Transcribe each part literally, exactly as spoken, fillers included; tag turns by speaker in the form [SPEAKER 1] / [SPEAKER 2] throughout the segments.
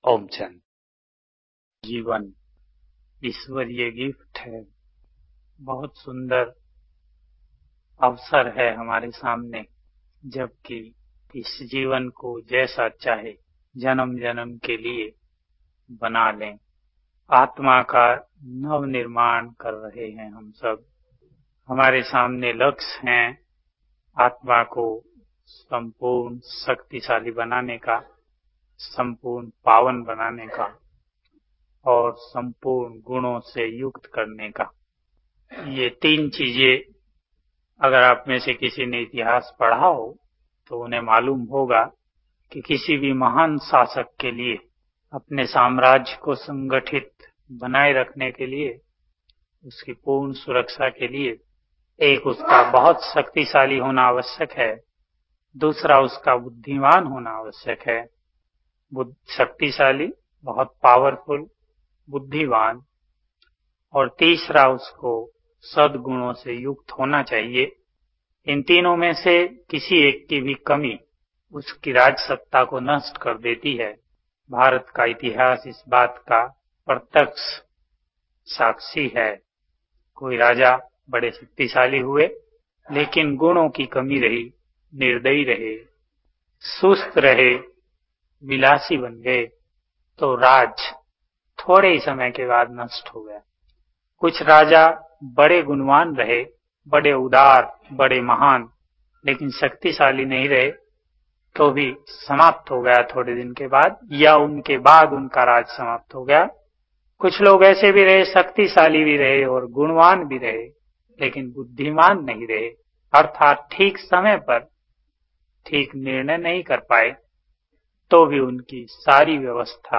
[SPEAKER 1] ओम चंद। जीवन ईश्वरीय गिफ्ट है। बहुत सुंदर अवसर है हमारे सामने, जबकि इस जीवन को जैसा चाहे जन्म जन्म के लिए बना लें। आत्मा का नव निर्माण कर रहे हैं हम सब। हमारे सामने लक्ष्य हैं आत्मा को संपूर्ण शक्तिशाली बनाने का, संपूर्ण पावन बनाने का और संपूर्ण गुणों से युक्त करने का। ये तीन चीजें अगर आप में से किसी ने इतिहास पढ़ा हो तो उन्हें मालूम होगा कि किसी भी महान शासक के लिए अपने साम्राज्य को संगठित बनाए रखने के लिए, उसकी पूर्ण सुरक्षा के लिए, एक उसका बहुत शक्तिशाली होना आवश्यक है, दूसरा उसका बुद्धिमान होना आवश्यक है। शक्तिशाली, बहुत पावरफुल, बुद्धिमान, और तीसरा उसको सद्गुणों से युक्त होना चाहिए। इन तीनों में से किसी एक की भी कमी उसकी राजसत्ता को नष्ट कर देती है। भारत का इतिहास इस बात का प्रत्यक्ष साक्षी है। कोई राजा बड़े शक्तिशाली हुए लेकिन गुणों की कमी रही, निर्दयी रहे, सुस्त रहे, विलासी बन गए तो राज थोड़े ही समय के बाद नष्ट हो गया। कुछ राजा बड़े गुणवान रहे, बड़े उदार, बड़े महान, लेकिन शक्तिशाली नहीं रहे तो भी समाप्त हो गया थोड़े दिन के बाद, या उनके बाद उनका राज समाप्त हो गया। कुछ लोग ऐसे भी रहे, शक्तिशाली भी रहे और गुणवान भी रहे, लेकिन बुद्धिमान नहीं रहे, अर्थात ठीक समय पर ठीक निर्णय नहीं कर पाए, तो भी उनकी सारी व्यवस्था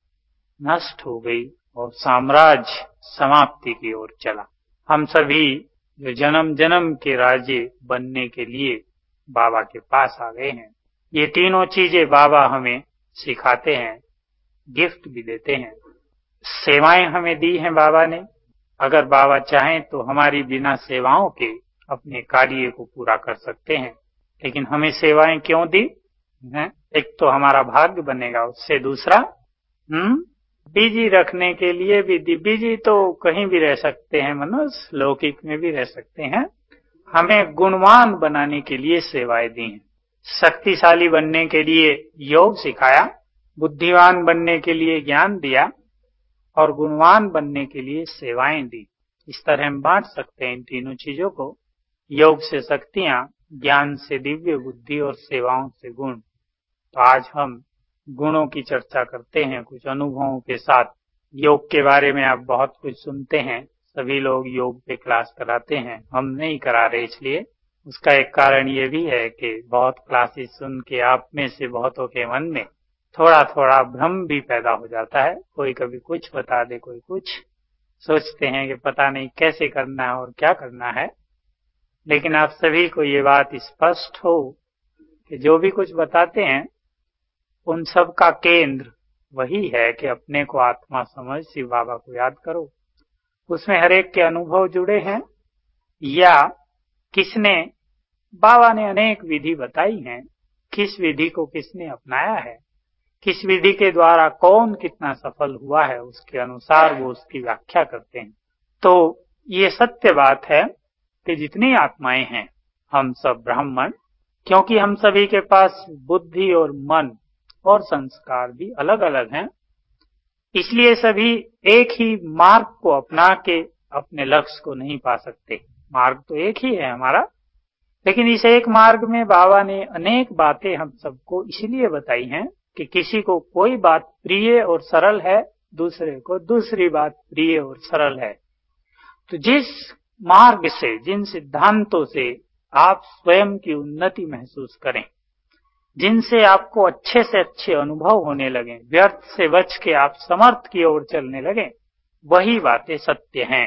[SPEAKER 1] नष्ट हो गई और साम्राज्य समाप्ति की ओर चला। हम सभी जो जन्म जन्म के राजे बनने के लिए बाबा के पास आ गए हैं, ये तीनों चीजें बाबा हमें सिखाते हैं, गिफ्ट भी देते हैं। सेवाएं हमें दी हैं बाबा ने। अगर बाबा चाहें तो हमारी बिना सेवाओं के अपने कार्य को पूरा कर सकते हैं, लेकिन हमें सेवाएं क्यों दी हैं? एक तो हमारा भाग्य बनेगा उससे, दूसरा हम्म बिजी रखने के लिए भी दी। बिजी तो कहीं भी रह सकते हैं मनुष्य, लौकिक में भी रह सकते हैं। हमें गुणवान बनाने के लिए सेवाएं दी हैं। शक्तिशाली बनने के लिए योग सिखाया, बुद्धिमान बनने के लिए ज्ञान दिया और गुणवान बनने के लिए सेवाएं दी। इस तरह हम बांट सकते हैं इन तीनों चीजों को। योग से शक्तियां, ज्ञान से दिव्य बुद्धि और सेवाओं से गुण। तो आज हम गुणों की चर्चा करते हैं कुछ अनुभवों के साथ। योग के बारे में आप बहुत कुछ सुनते हैं, सभी लोग योग पे क्लास कराते हैं, हम नहीं करा रहे। इसलिए उसका एक कारण ये भी है कि बहुत क्लासेस सुन के आप में से बहुतों के मन में थोड़ा थोड़ा भ्रम भी पैदा हो जाता है। कोई कभी कुछ बता दे, कोई कुछ, सोचते हैं कि पता नहीं कैसे करना है और क्या करना है। लेकिन आप सभी को ये बात स्पष्ट हो कि जो भी कुछ बताते हैं उन सब का केंद्र वही है कि अपने को आत्मा समझ शिव बाबा को याद करो। उसमें हर एक के अनुभव जुड़े हैं, या किसने, बाबा ने अनेक विधि बताई हैं, किस विधि को किसने अपनाया है, किस विधि के द्वारा कौन कितना सफल हुआ है, उसके अनुसार वो उसकी व्याख्या करते हैं। तो ये सत्य बात है कि जितनी आत्माएं हैं, हम सब ब्राह्मण, क्योंकि हम सभी के पास बुद्धि और मन और संस्कार भी अलग अलग हैं, इसलिए सभी एक ही मार्ग को अपना के अपने लक्ष्य को नहीं पा सकते। मार्ग तो एक ही है हमारा, लेकिन इस एक मार्ग में बाबा ने अनेक बातें हम सबको इसलिए बताई हैं कि किसी को कोई बात प्रिय और सरल है, दूसरे को दूसरी बात प्रिय और सरल है। तो जिस मार्ग से, जिन सिद्धांतों से आप स्वयं की उन्नति महसूस करें, जिनसे आपको अच्छे से अच्छे अनुभव होने लगे, व्यर्थ से बच के आप समर्थ की ओर चलने लगे, वही बातें सत्य हैं।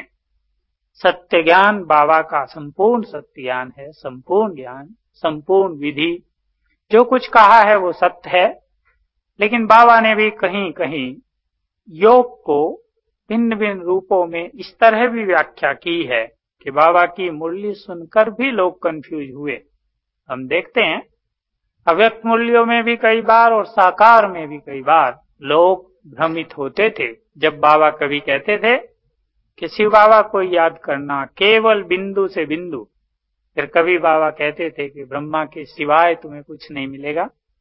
[SPEAKER 1] सत्य ज्ञान बाबा का संपूर्ण सत्य ज्ञान है, संपूर्ण ज्ञान, संपूर्ण विधि। जो कुछ कहा है वो सत्य है, लेकिन बाबा ने भी कहीं कहीं योग को भिन्न भिन्न रूपों में इस तरह भी व्याख्या की है कि बाबा की मुरली सुनकर भी लोग कंफ्यूज हुए। हम देखते हैं अव्यक्त मूल्यों में भी कई बार और साकार में भी कई बार लोग भ्रमित होते थे जब बाबा कभी कहते थे कि शिव बाबा को याद करना केवल बिंदु से बिंदु। फिर कभी बाबा कहते थे कि ब्रह्मा के सिवाय तुम्हें कुछ नहीं मिलेगा।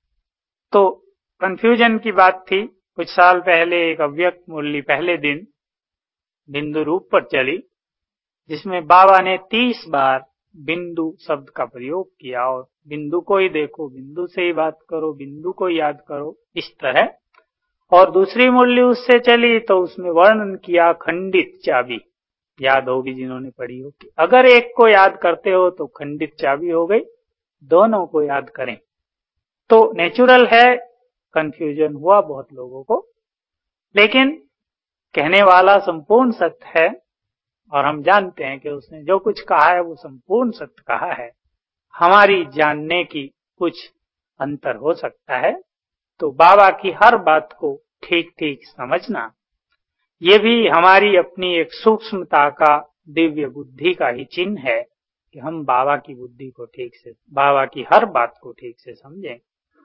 [SPEAKER 1] तो कंफ्यूजन की बात थी। कुछ साल पहले एक अव्यक्त मुरली पहले दिन बिंदु रूप पर चली, जिसमें बाबा ने तीस बार बिंदु शब्द का प्रयोग किया और बिंदु को ही देखो, बिंदु से ही बात करो, बिंदु को याद करो, इस तरह। और दूसरी मुरली उससे चली तो उसमें वर्णन किया खंडित चाबी। याद होगी जिन्होंने पढ़ी हो कि अगर एक को याद करते हो तो खंडित चाबी हो गई, दोनों को याद करें। तो नेचुरल है, कंफ्यूजन हुआ बहुत लोगों को, लेकिन कहने वाला संपूर्ण सत्य है और हम जानते हैं कि उसने जो कुछ कहा है वो संपूर्ण सत्य कहा है। हमारी जानने की कुछ अंतर हो सकता है, तो बाबा की हर बात को ठीक ठीक समझना ये भी हमारी अपनी एक सूक्ष्मता का, दिव्य बुद्धि का ही चिन्ह है कि हम बाबा की बुद्धि को ठीक से, बाबा की हर बात को ठीक से समझें।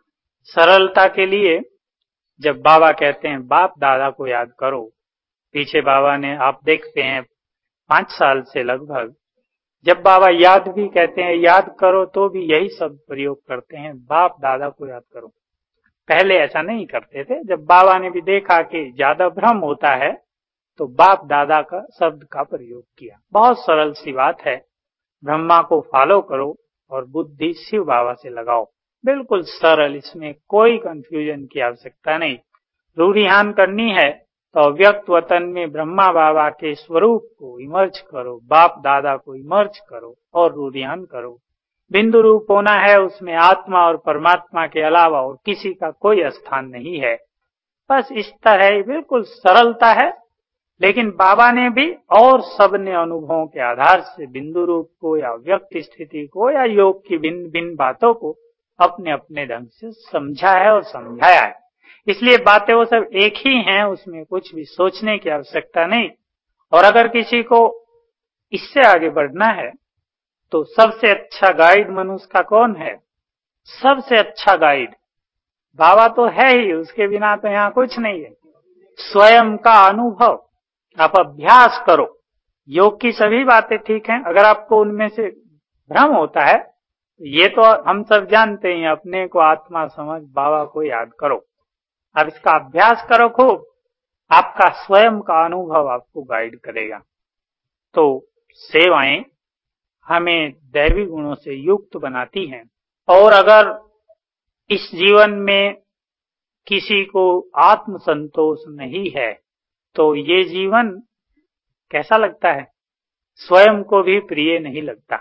[SPEAKER 1] सरलता के लिए जब बाबा कहते हैं बाप दादा को याद करो, पीछे बाबा ने, आप देखते हैं पांच साल से लगभग, जब बाबा याद भी कहते हैं याद करो तो भी यही शब्द प्रयोग करते हैं, बाप दादा को याद करो। पहले ऐसा नहीं करते थे। जब बाबा ने भी देखा कि ज्यादा भ्रम होता है तो बाप दादा का शब्द का प्रयोग किया। बहुत सरल सी बात है, ब्रह्मा को फॉलो करो और बुद्धि शिव बाबा से लगाओ। बिल्कुल सरल, इसमें कोई कंफ्यूजन की आवश्यकता नहीं। रूढ़ियान करनी है तो अव्यक्त वतन में ब्रह्मा बाबा के स्वरूप को इमर्ज करो, बाप दादा को इमर्ज करो और रूढ़ियान करो। बिंदु रूप होना है, उसमें आत्मा और परमात्मा के अलावा और किसी का कोई स्थान नहीं है। बस इस तरह बिल्कुल सरलता है, लेकिन बाबा ने भी और सबने अनुभवों के आधार से बिंदु रूप को या व्यक्त स्थिति को या योग की भिन्न भिन्न बातों को अपने अपने ढंग से समझा है और समझाया है। इसलिए बातें वो सब एक ही हैं, उसमें कुछ भी सोचने की आवश्यकता नहीं। और अगर किसी को इससे आगे बढ़ना है तो सबसे अच्छा गाइड मनुष्य का कौन है? सबसे अच्छा गाइड बाबा तो है ही, उसके बिना तो यहाँ कुछ नहीं है। स्वयं का अनुभव, आप अभ्यास करो। योग की सभी बातें ठीक हैं, अगर आपको उनमें से भ्रम होता है, ये तो हम सब जानते हैं, अपने को आत्मा समझ, बाबा को याद करो। अब इसका अभ्यास करो खूब, आपका स्वयं का अनुभव आपको गाइड करेगा। तो सेवाएं हमें दैवी गुणों से युक्त बनाती हैं। और अगर इस जीवन में किसी को आत्म संतोष नहीं है तो ये जीवन कैसा लगता है? स्वयं को भी प्रिय नहीं लगता,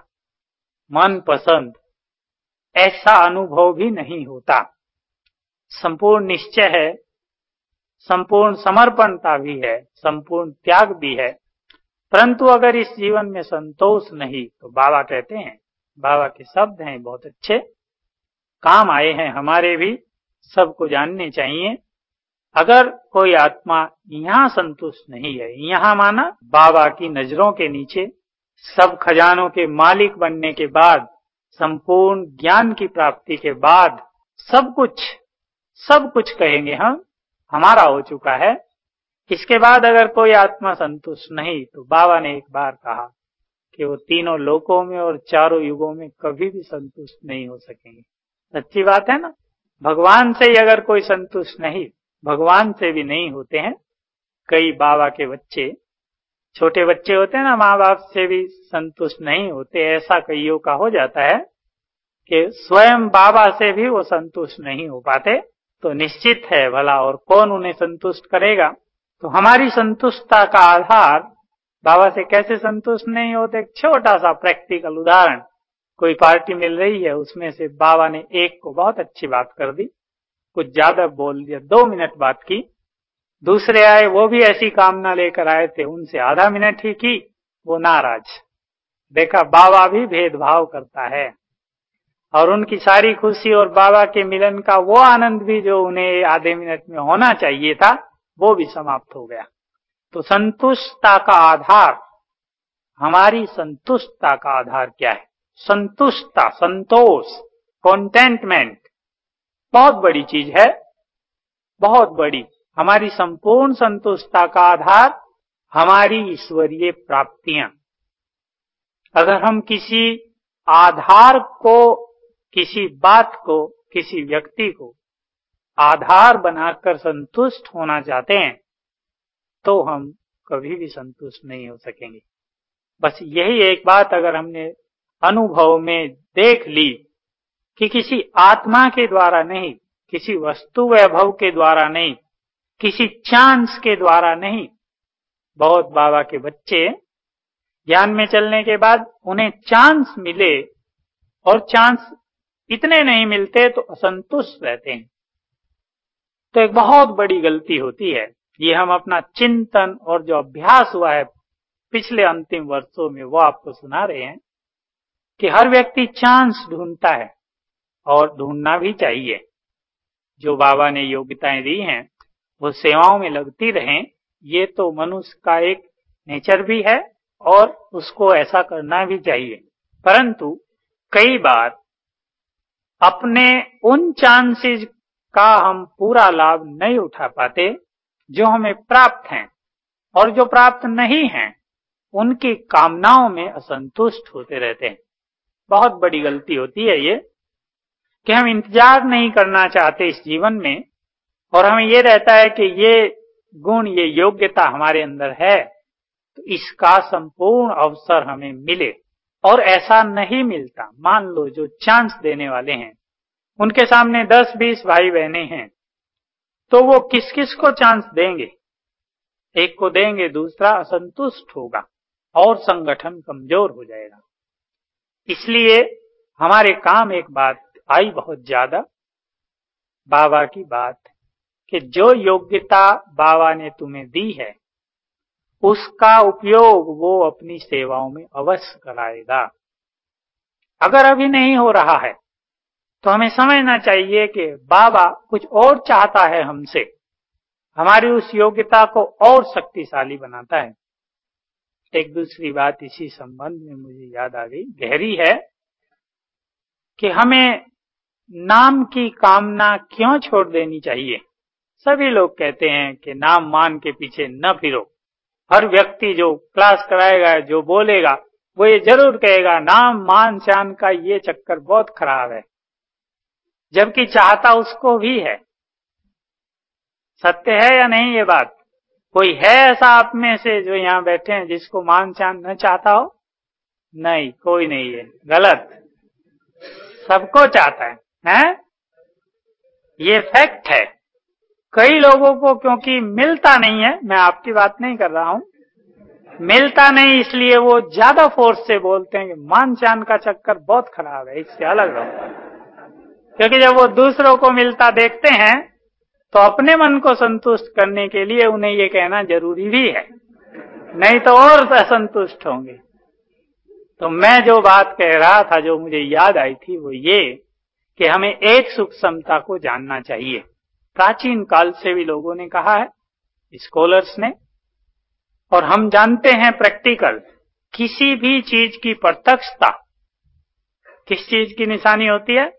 [SPEAKER 1] मन पसंद, ऐसा अनुभव भी नहीं होता। संपूर्ण निश्चय है, संपूर्ण समर्पणता भी है, संपूर्ण त्याग भी है, परंतु अगर इस जीवन में संतोष नहीं तो बाबा कहते हैं, बाबा के शब्द हैं बहुत अच्छे, काम आए हैं हमारे भी, सबको जानने चाहिए। अगर कोई आत्मा यहाँ संतुष्ट नहीं है, यहाँ माना बाबा की नजरों के नीचे, सब खजानों के मालिक बनने के बाद, संपूर्ण ज्ञान की प्राप्ति के बाद, सब कुछ सब कुछ कहेंगे हम हमारा हो चुका है। इसके बाद अगर कोई आत्मा संतुष्ट नहीं तो बाबा ने एक बार कहा कि वो तीनों लोकों में और चारों युगों में कभी भी संतुष्ट नहीं हो सकेंगे। सच्ची बात है ना? भगवान से ही अगर कोई संतुष्ट नहीं, भगवान से भी नहीं होते हैं। कई बाबा के बच्चे, छोटे बच्चे होते हैं ना, माँ बाप से भी संतुष्ट नहीं होते। ऐसा कईयों का हो जाता है कि स्वयं बाबा से भी वो संतुष्ट नहीं हो पाते। तो निश्चित है भला और कौन उन्हें संतुष्ट करेगा? तो हमारी संतुष्टता का आधार, बाबा से कैसे संतुष्ट नहीं होते? एक छोटा सा प्रैक्टिकल उदाहरण, कोई पार्टी मिल रही है, उसमें से बाबा ने एक को बहुत अच्छी बात कर दी, कुछ ज्यादा बोल दिया, दो मिनट बात की। दूसरे आए, वो भी ऐसी कामना लेकर आए थे, उनसे आधा मिनट ही की, वो नाराज। देखा, बाबा भी भेदभाव करता है और उनकी सारी खुशी और बाबा के मिलन का वो आनंद भी जो उन्हें आधे मिनट में होना चाहिए था, वो भी समाप्त हो गया। तो संतुष्टता का आधार, हमारी संतुष्टता का आधार क्या है? संतुष्टता, संतोष, कंटेंटमेंट बहुत बड़ी चीज है, बहुत बड़ी। हमारी संपूर्ण संतुष्टता का आधार हमारी ईश्वरीय प्राप्तियां। अगर हम किसी आधार को, किसी बात को, किसी व्यक्ति को आधार बनाकर संतुष्ट होना चाहते हैं तो हम कभी भी संतुष्ट नहीं हो सकेंगे। बस यही एक बात अगर हमने अनुभव में देख ली कि किसी आत्मा के द्वारा नहीं, किसी वस्तु वैभव के द्वारा नहीं, किसी चांस के द्वारा नहीं। बहुत बाबा के बच्चे ज्ञान में चलने के बाद उन्हें चांस मिले और चांस इतने नहीं मिलते तो असंतुष्ट रहते हैं। तो एक बहुत बड़ी गलती होती है। ये हम अपना चिंतन और जो अभ्यास हुआ है पिछले अंतिम वर्षों में वो आपको सुना रहे हैं कि हर व्यक्ति चांस ढूंढता है और ढूंढना भी चाहिए। जो बाबा ने योग्यताएं दी हैं वो सेवाओं में लगती रहें, ये तो मनुष्य का एक नेचर भी है और उसको ऐसा करना भी चाहिए। परंतु कई बार अपने उन चांसेस का हम पूरा लाभ नहीं उठा पाते जो हमें प्राप्त हैं, और जो प्राप्त नहीं हैं उनकी कामनाओं में असंतुष्ट होते रहते हैं। बहुत बड़ी गलती होती है ये कि हम इंतजार नहीं करना चाहते इस जीवन में, और हमें ये रहता है कि ये गुण, ये योग्यता हमारे अंदर है तो इसका संपूर्ण अवसर हमें मिले, और ऐसा नहीं मिलता। मान लो जो चांस देने वाले हैं उनके सामने दस बीस भाई बहनें हैं तो वो किस किस को चांस देंगे? एक को देंगे, दूसरा असंतुष्ट होगा और संगठन कमजोर हो जाएगा। इसलिए हमारे काम एक बात आई बहुत ज्यादा, बाबा की बात कि जो योग्यता बाबा ने तुम्हें दी है उसका उपयोग वो अपनी सेवाओं में अवश्य कराएगा। अगर अभी नहीं हो रहा है तो हमें समझना चाहिए कि बाबा कुछ और चाहता है हमसे, हमारी उस योग्यता को और शक्तिशाली बनाता है। एक दूसरी बात इसी संबंध में मुझे याद आ गई, गहरी है, कि हमें नाम की कामना क्यों छोड़ देनी चाहिए। सभी लोग कहते हैं कि नाम मान के पीछे न फिरो। हर व्यक्ति जो क्लास कराएगा, जो बोलेगा, वो ये जरूर कहेगा नाम मान शान का ये चक्कर बहुत खराब है, जबकि चाहता उसको भी है। सत्य है या नहीं ये बात? कोई है ऐसा आप में से जो यहाँ बैठे हैं जिसको मान शान न चाहता हो? नहीं, कोई नहीं है। गलत, सबको चाहता है, हैं? ये फैक्ट है। कई लोगों को क्योंकि मिलता नहीं है, मैं आपकी बात नहीं कर रहा हूं, मिलता नहीं इसलिए वो ज्यादा फोर्स से बोलते हैं कि मान शान का चक्कर बहुत खराब है, इससे अलग रहो। क्योंकि जब वो दूसरों को मिलता देखते हैं तो अपने मन को संतुष्ट करने के लिए उन्हें ये कहना जरूरी भी है, नहीं तो और असंतुष्ट होंगे। तो मैं जो बात कह रहा था, जो मुझे याद आई थी, वो ये कि हमें एक सूक्ष्मता को जानना चाहिए। प्राचीन काल से भी लोगों ने कहा है, स्कॉलर्स ने, और हम जानते हैं प्रैक्टिकल, किसी भी चीज की प्रत्यक्षता किस चीज की निशानी होती है?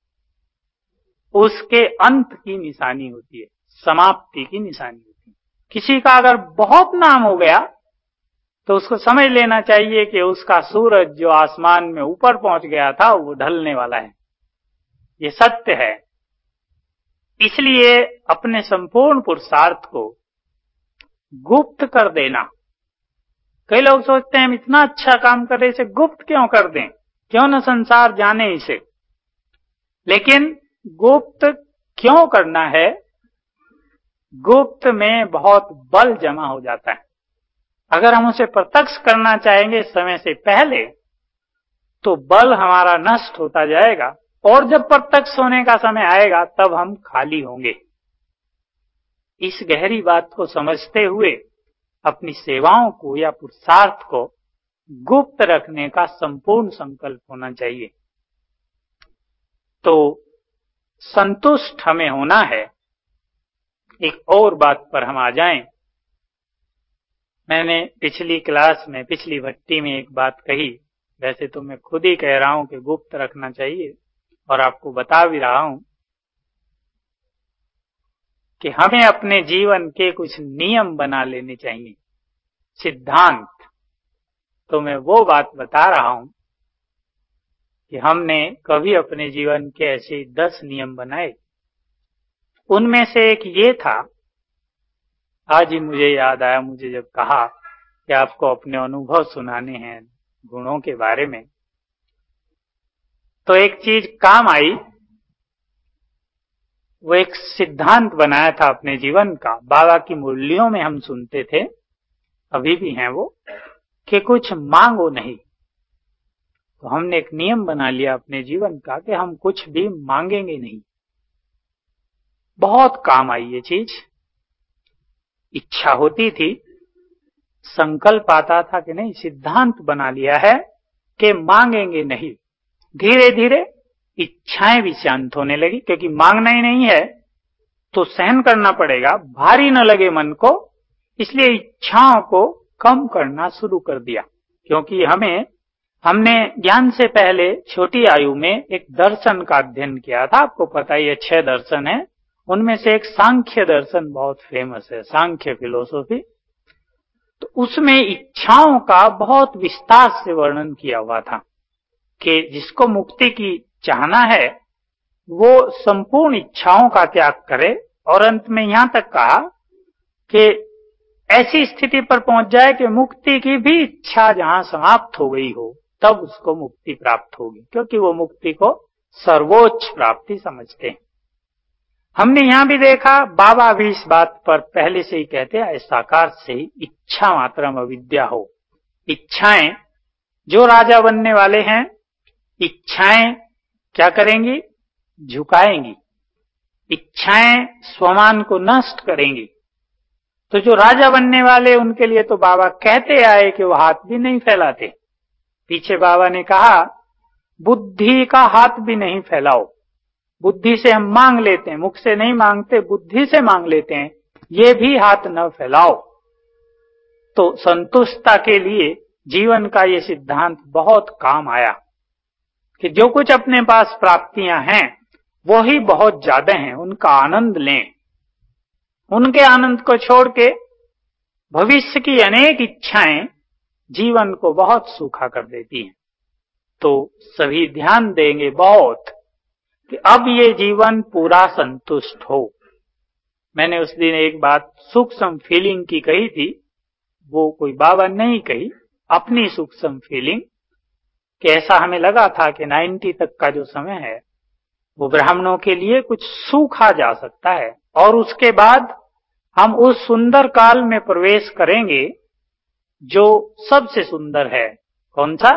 [SPEAKER 1] उसके अंत की निशानी होती है, समाप्ति की निशानी होती है। किसी का अगर बहुत नाम हो गया तो उसको समझ लेना चाहिए कि उसका सूरज जो आसमान में ऊपर पहुंच गया था वो ढलने वाला है। ये सत्य है। इसलिए अपने संपूर्ण पुरुषार्थ को गुप्त कर देना। कई लोग सोचते हैं हम इतना अच्छा काम कर रहे, इसे गुप्त क्यों कर दें, क्यों न संसार जाने इसे। लेकिन गुप्त क्यों करना है? गुप्त में बहुत बल जमा हो जाता है। अगर हम उसे प्रत्यक्ष करना चाहेंगे समय से पहले तो बल हमारा नष्ट होता जाएगा, और जब प्रत्यक्ष होने का समय आएगा तब हम खाली होंगे। इस गहरी बात को समझते हुए अपनी सेवाओं को या पुरुषार्थ को गुप्त रखने का संपूर्ण संकल्प होना चाहिए। तो संतुष्ट हमें होना है। एक और बात पर हम आ जाएं। मैंने पिछली क्लास में, पिछली भट्टी में एक बात कही, वैसे तो मैं खुद ही कह रहा हूं कि गुप्त रखना चाहिए और आपको बता भी रहा हूं कि हमें अपने जीवन के कुछ नियम बना लेने चाहिए, सिद्धांत। तो मैं वो बात बता रहा हूं कि हमने कभी अपने जीवन के ऐसे दस नियम बनाए। उनमें से एक ये था, आज ही मुझे याद आया, मुझे जब कहा कि आपको अपने अनुभव सुनाने हैं गुणों के बारे में, तो एक चीज काम आई। वो एक सिद्धांत बनाया था अपने जीवन का। बाबा की मुरलियों में हम सुनते थे, अभी भी हैं वो, कि कुछ मांगो नहीं। तो हमने एक नियम बना लिया अपने जीवन का कि हम कुछ भी मांगेंगे नहीं। बहुत काम आई ये चीज। इच्छा होती थी, संकल्प आता था कि नहीं, सिद्धांत बना लिया है कि मांगेंगे नहीं। धीरे धीरे इच्छाएं भी शांत होने लगी, क्योंकि मांगना ही नहीं है तो सहन करना पड़ेगा, भारी न लगे मन को। इसलिए इच्छाओं को कम करना शुरू कर दिया। क्योंकि हमें हमने ज्ञान से पहले छोटी आयु में एक दर्शन का अध्ययन किया था। आपको पता ही है, छह दर्शन है, उनमें से एक सांख्य दर्शन बहुत फेमस है, सांख्य फिलोसॉफी। तो उसमें इच्छाओं का बहुत विस्तार से वर्णन किया हुआ था कि जिसको मुक्ति की चाहना है वो संपूर्ण इच्छाओं का त्याग करे, और अंत में यहां तक कहा कि ऐसी स्थिति पर पहुंच जाए कि मुक्ति की भी इच्छा जहां समाप्त हो गई हो, तब उसको मुक्ति प्राप्त होगी, क्योंकि वो मुक्ति को सर्वोच्च प्राप्ति समझते हैं। हमने यहां भी देखा, बाबा भी इस बात पर पहले से ही कहते हैं, साकार से ही इच्छा मात्रम अविद्या हो। इच्छाएं, जो राजा बनने वाले हैं, इच्छाएं क्या करेंगी? झुकाएंगी। इच्छाएं स्वमान को नष्ट करेंगी। तो जो राजा बनने वाले, उनके लिए तो बाबा कहते आए कि वो हाथ भी नहीं फैलाते। पीछे बाबा ने कहा, बुद्धि का हाथ भी नहीं फैलाओ। बुद्धि से हम मांग लेते हैं, मुख से नहीं मांगते, बुद्धि से मांग लेते हैं, ये भी हाथ न फैलाओ। तो संतुष्टता के लिए जीवन का ये सिद्धांत बहुत काम आया कि जो कुछ अपने पास प्राप्तियां हैं वो ही बहुत ज्यादा हैं, उनका आनंद लें। उनके आनंद को छोड़ के भविष्य की अनेक इच्छाएं जीवन को बहुत सूखा कर देती हैं। तो सभी ध्यान देंगे बहुत कि अब ये जीवन पूरा संतुष्ट हो। मैंने उस दिन एक बात सूक्ष्म फीलिंग की कही थी, वो कोई बाबा नहीं कही, अपनी सूक्ष्म फीलिंग, कि ऐसा हमें लगा था कि नब्बे तक का जो समय है वो ब्राह्मणों के लिए कुछ सूखा जा सकता है, और उसके बाद हम उस सुंदर काल में प्रवेश करेंगे जो सबसे सुंदर है। कौन सा?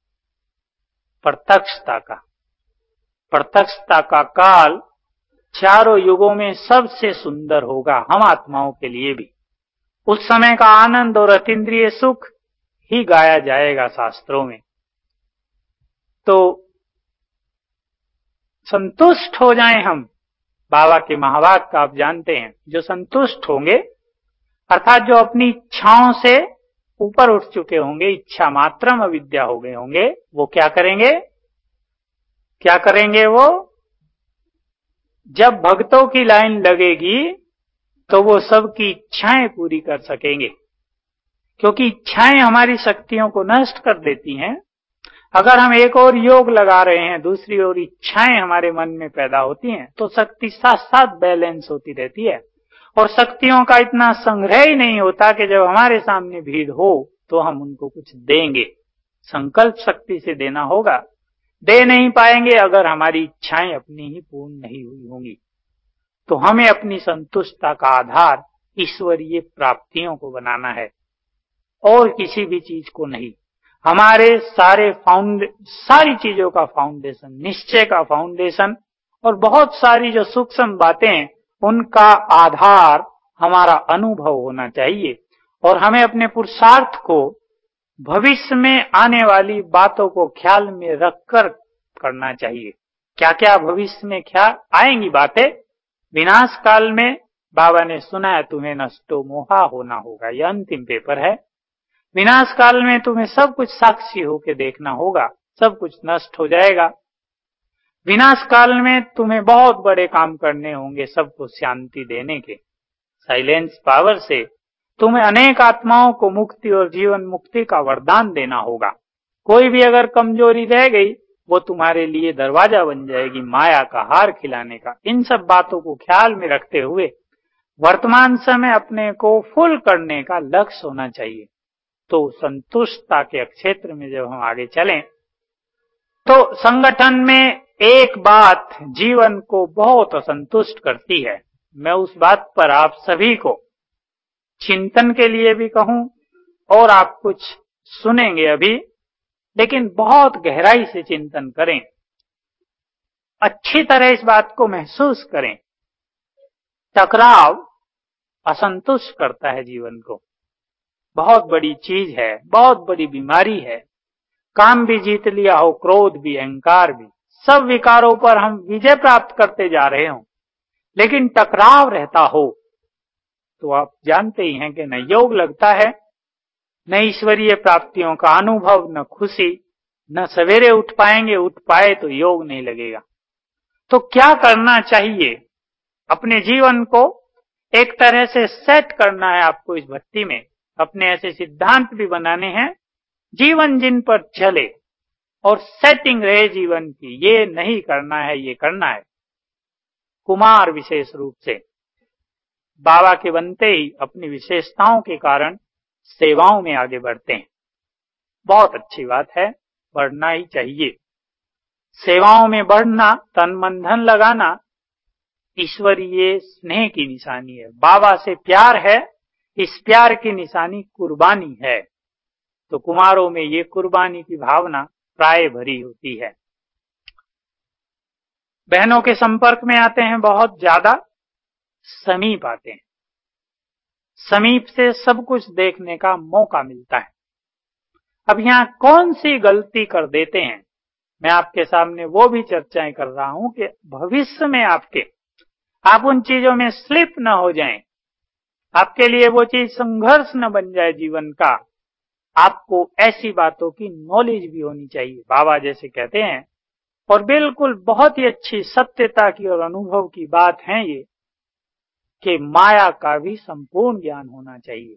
[SPEAKER 1] प्रत्यक्षता का। प्रत्यक्षता का काल चारों युगों में सबसे सुंदर होगा, हम आत्माओं के लिए भी। उस समय का आनंद और अतीन्द्रिय सुख ही गाया जाएगा शास्त्रों में। तो संतुष्ट हो जाएं हम। बाबा के महावाक्य का आप जानते हैं, जो संतुष्ट होंगे, अर्थात जो अपनी इच्छाओं से ऊपर उठ चुके होंगे, इच्छा मात्रम अविद्या हो गए होंगे, वो क्या करेंगे? क्या करेंगे वो? जब भक्तों की लाइन लगेगी तो वो सबकी इच्छाएं पूरी कर सकेंगे, क्योंकि इच्छाएं हमारी शक्तियों को नष्ट कर देती हैं। अगर हम एक और योग लगा रहे हैं, दूसरी ओर इच्छाएं हमारे मन में पैदा होती हैं, तो शक्ति साथ साथ बैलेंस होती रहती है, और शक्तियों का इतना संग्रह ही नहीं होता कि जब हमारे सामने भीड़ हो तो हम उनको कुछ देंगे। संकल्प शक्ति से देना होगा, दे नहीं पाएंगे अगर हमारी इच्छाएं अपनी ही पूर्ण नहीं हुई होंगी। तो हमें अपनी संतुष्टता का आधार ईश्वरीय प्राप्तियों को बनाना है, और किसी भी चीज को नहीं। हमारे सारे फाउंड सारी चीजों का फाउंडेशन, निश्चय का फाउंडेशन, और बहुत सारी जो सूक्ष्म बातें, उनका आधार हमारा अनुभव होना चाहिए। और हमें अपने पुरुषार्थ को भविष्य में आने वाली बातों को ख्याल में रखकर करना चाहिए। क्या क्या भविष्य में क्या आएंगी बातें? विनाश काल में बाबा ने सुना है, तुम्हें नष्टो मोहा होना होगा, यह अंतिम पेपर है। विनाश काल में तुम्हें सब कुछ साक्षी होके देखना होगा, सब कुछ नष्ट हो जाएगा। विनाश काल में तुम्हें बहुत बड़े काम करने होंगे सबको शांति देने के। साइलेंस पावर से तुम्हें अनेक आत्माओं को मुक्ति और जीवन मुक्ति का वरदान देना होगा। कोई भी अगर कमजोरी रह गई वो तुम्हारे लिए दरवाजा बन जाएगी माया का हार खिलाने का। इन सब बातों को ख्याल में रखते हुए वर्तमान समय अपने को फुल करने का लक्ष्य होना चाहिए। तो संतुष्टता के क्षेत्र में जब हम आगे चलें तो संगठन में एक बात जीवन को बहुत असंतुष्ट करती है। मैं उस बात पर आप सभी को चिंतन के लिए भी कहूं और आप कुछ सुनेंगे अभी, लेकिन बहुत गहराई से चिंतन करें, अच्छी तरह इस बात को महसूस करें। टकराव असंतुष्ट करता है जीवन को, बहुत बड़ी चीज है, बहुत बड़ी बीमारी है। काम भी जीत लिया हो, क्रोध भी, अहंकार भी, सब विकारों पर हम विजय प्राप्त करते जा रहे हो, लेकिन टकराव रहता हो तो आप जानते ही हैं कि न योग लगता है, न ईश्वरीय प्राप्तियों का अनुभव, न खुशी, न सवेरे उठ पाएंगे, उठ पाए तो योग नहीं लगेगा। तो क्या करना चाहिए? अपने जीवन को एक तरह से सेट करना है आपको इस भट्टी में। अपने ऐसे सिद्धांत भी बनाने हैं जीवन जिन पर चले और सेटिंग रहे जीवन की। ये नहीं करना है, ये करना है। कुमार विशेष रूप से बाबा के बनते ही अपनी विशेषताओं के कारण सेवाओं में आगे बढ़ते हैं। बहुत अच्छी बात है, बढ़ना ही चाहिए। सेवाओं में बढ़ना, तन मन धन लगाना ईश्वरीय स्नेह की निशानी है। बाबा से प्यार है, इस प्यार की निशानी कुर्बानी है। तो कुमारों में ये कुर्बानी की भावना प्राय भरी होती है। बहनों के संपर्क में आते हैं बहुत ज्यादा, समीप आते हैं, समीप से सब कुछ देखने का मौका मिलता है। अब यहाँ कौन सी गलती कर देते हैं, मैं आपके सामने वो भी चर्चाएं कर रहा हूं कि भविष्य में आपके आप उन चीजों में स्लिप न हो जाएं, आपके लिए वो चीज संघर्ष न बन जाए जीवन का। आपको ऐसी बातों की नॉलेज भी होनी चाहिए। बाबा जैसे कहते हैं, और बिल्कुल बहुत ही अच्छी सत्यता की और अनुभव की बात है ये, कि माया का भी संपूर्ण ज्ञान होना चाहिए।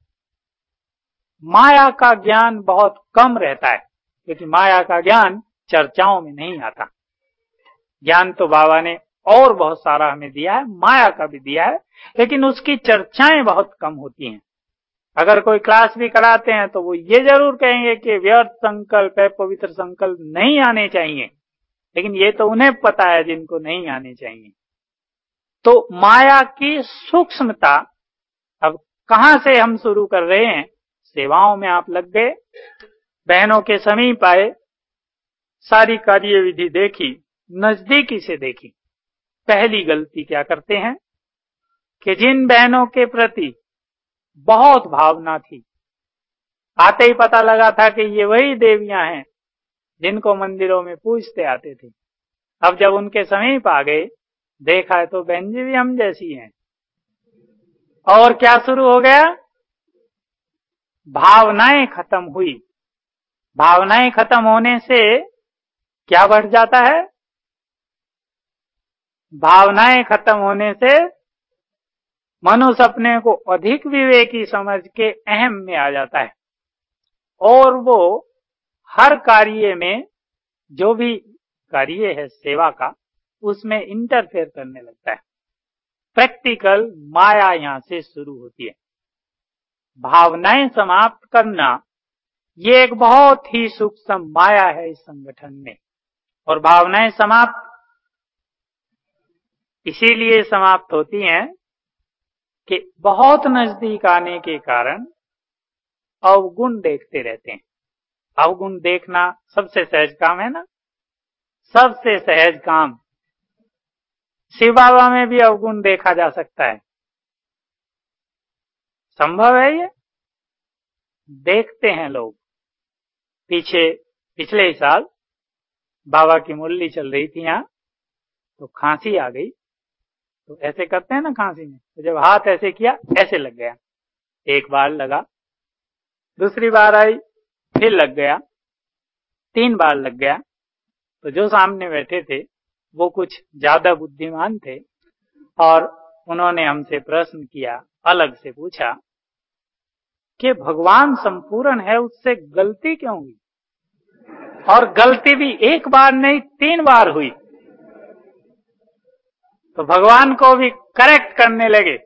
[SPEAKER 1] माया का ज्ञान बहुत कम रहता है, क्योंकि माया का ज्ञान चर्चाओं में नहीं आता। ज्ञान तो बाबा ने और बहुत सारा हमें दिया है, माया का भी दिया है, लेकिन उसकी चर्चाएं बहुत कम होती हैं। अगर कोई क्लास भी कराते हैं तो वो ये जरूर कहेंगे कि व्यर्थ संकल्प है, पवित्र संकल्प नहीं आने चाहिए, लेकिन ये तो उन्हें पता है जिनको नहीं आने चाहिए। तो माया की सूक्ष्मता अब कहां से हम शुरू कर रहे हैं? सेवाओं में आप लग गए, बहनों के समीप आए, सारी कार्य विधि देखी, नजदीकी से देखी। पहली गलती क्या करते हैं कि जिन बहनों के प्रति बहुत भावना थी, आते ही पता लगा था कि ये वही देवियां हैं जिनको मंदिरों में पूजते आते थे, अब जब उनके समीप आ गए, देखा है तो बहन जी भी हम जैसी हैं। और क्या शुरू हो गया? भावनाएं खत्म हुई। भावनाएं खत्म होने से क्या बढ़ जाता है? भावनाएं खत्म होने से मनुष्य अपने को अधिक विवेकी समझ के अहम में आ जाता है, और वो हर कार्य में, जो भी कार्य है सेवा का, उसमें इंटरफेयर करने लगता है। प्रैक्टिकल माया यहां से शुरू होती है। भावनाएं समाप्त करना ये एक बहुत ही सूक्ष्म माया है इस संगठन में। और भावनाएं समाप्त इसीलिए समाप्त होती हैं कि बहुत नजदीक आने के कारण अवगुण देखते रहते हैं। अवगुण देखना सबसे सहज काम है ना, सबसे सहज काम। शिव बाबा में भी अवगुण देखा जा सकता है, संभव है ये, देखते हैं लोग। पीछे पिछले ही साल बाबा की मुरली चल रही थी यहाँ, तो खांसी आ गई। तो ऐसे करते हैं ना खांसी में, तो जब हाथ ऐसे किया, ऐसे लग गया। एक बार लगा, दूसरी बार आई, फिर लग गया, तीन बार लग गया। तो जो सामने बैठे थे वो कुछ ज्यादा बुद्धिमान थे और उन्होंने हमसे प्रश्न किया, अलग से पूछा कि भगवान संपूर्ण है, उससे गलती क्यों हुई? और गलती भी एक बार नहीं तीन बार हुई। तो भगवान को भी करेक्ट करने लगे।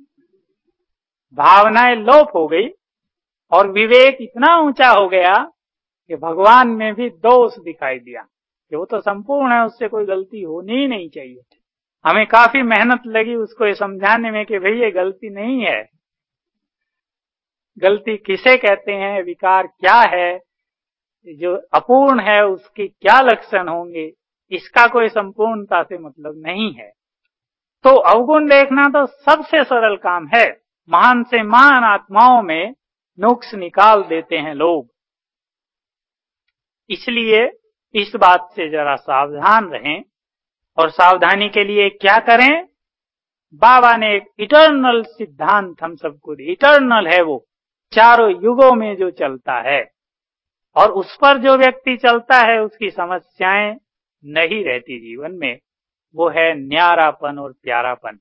[SPEAKER 1] भावनाएं लोप हो गई और विवेक इतना ऊंचा हो गया कि भगवान में भी दोष दिखाई दिया कि वो तो संपूर्ण है, उससे कोई गलती होनी ही नहीं चाहिए। हमें काफी मेहनत लगी उसको ये समझाने में कि भाई ये गलती नहीं है। गलती किसे कहते हैं, विकार क्या है, जो अपूर्ण है उसके क्या लक्षण होंगे, इसका कोई संपूर्णता से मतलब नहीं है। तो अवगुण देखना तो सबसे सरल काम है। महान से महान आत्माओं में नुक्स निकाल देते हैं लोग। इसलिए इस बात से जरा सावधान रहें। और सावधानी के लिए क्या करें? बाबा ने एक इटर्नल सिद्धांत हम सबको दिया। इटर्नल है वो, चारों युगों में जो चलता है, और उस पर जो व्यक्ति चलता है उसकी समस्याएं नहीं रहती जीवन में। वो है न्यारापन और प्यारापन।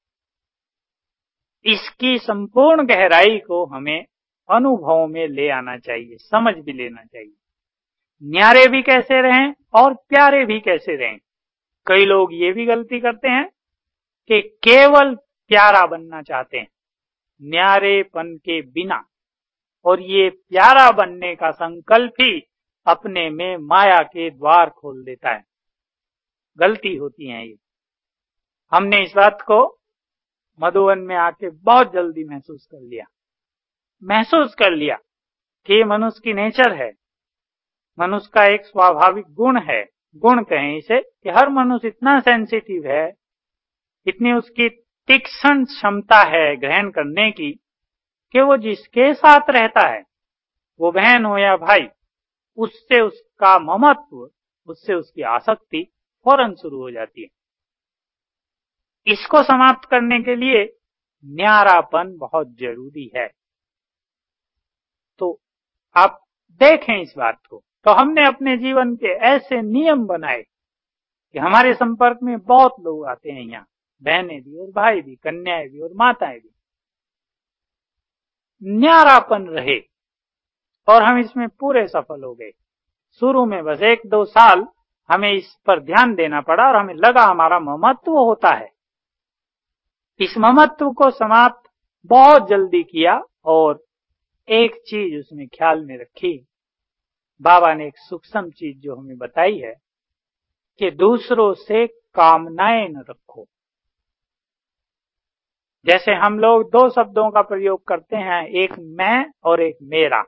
[SPEAKER 1] इसकी संपूर्ण गहराई को हमें अनुभव में ले आना चाहिए, समझ भी लेना चाहिए। न्यारे भी कैसे रहें और प्यारे भी कैसे रहें। कई लोग ये भी गलती करते हैं कि केवल प्यारा बनना चाहते हैं न्यारेपन के बिना, और ये प्यारा बनने का संकल्प ही अपने में माया के द्वार खोल देता है। गलती होती है ये। हमने इस बात को मधुबन में आके बहुत जल्दी महसूस कर लिया महसूस कर लिया कि ये मनुष्य की नेचर है, मनुष्य का एक स्वाभाविक गुण है। गुण कहें इसे कि हर मनुष्य इतना सेंसिटिव है, इतनी उसकी तीक्ष्ण क्षमता है ग्रहण करने की, कि वो जिसके साथ रहता है, वो बहन हो या भाई, उससे उसका ममत्व, उससे उसकी आसक्ति फौरन शुरू हो जाती है। इसको समाप्त करने के लिए न्यारापन बहुत जरूरी है। तो आप देखें इस बात को। तो हमने अपने जीवन के ऐसे नियम बनाए कि हमारे संपर्क में बहुत लोग आते हैं यहाँ, बहनें भी और भाई भी, कन्याएं भी और माताएं भी। न्यारापन रहे और हम इसमें पूरे सफल हो गए। शुरू में बस एक दो साल हमें इस पर ध्यान देना पड़ा और हमें लगा हमारा ममत्व होता है। इस ममत्व को समाप्त बहुत जल्दी किया और एक चीज उसमें ख्याल में रखी। बाबा ने एक सूक्ष्म चीज जो हमें बताई है कि दूसरों से कामनाएं न रखो। जैसे हम लोग दो शब्दों का प्रयोग करते हैं, एक मैं और एक मेरा।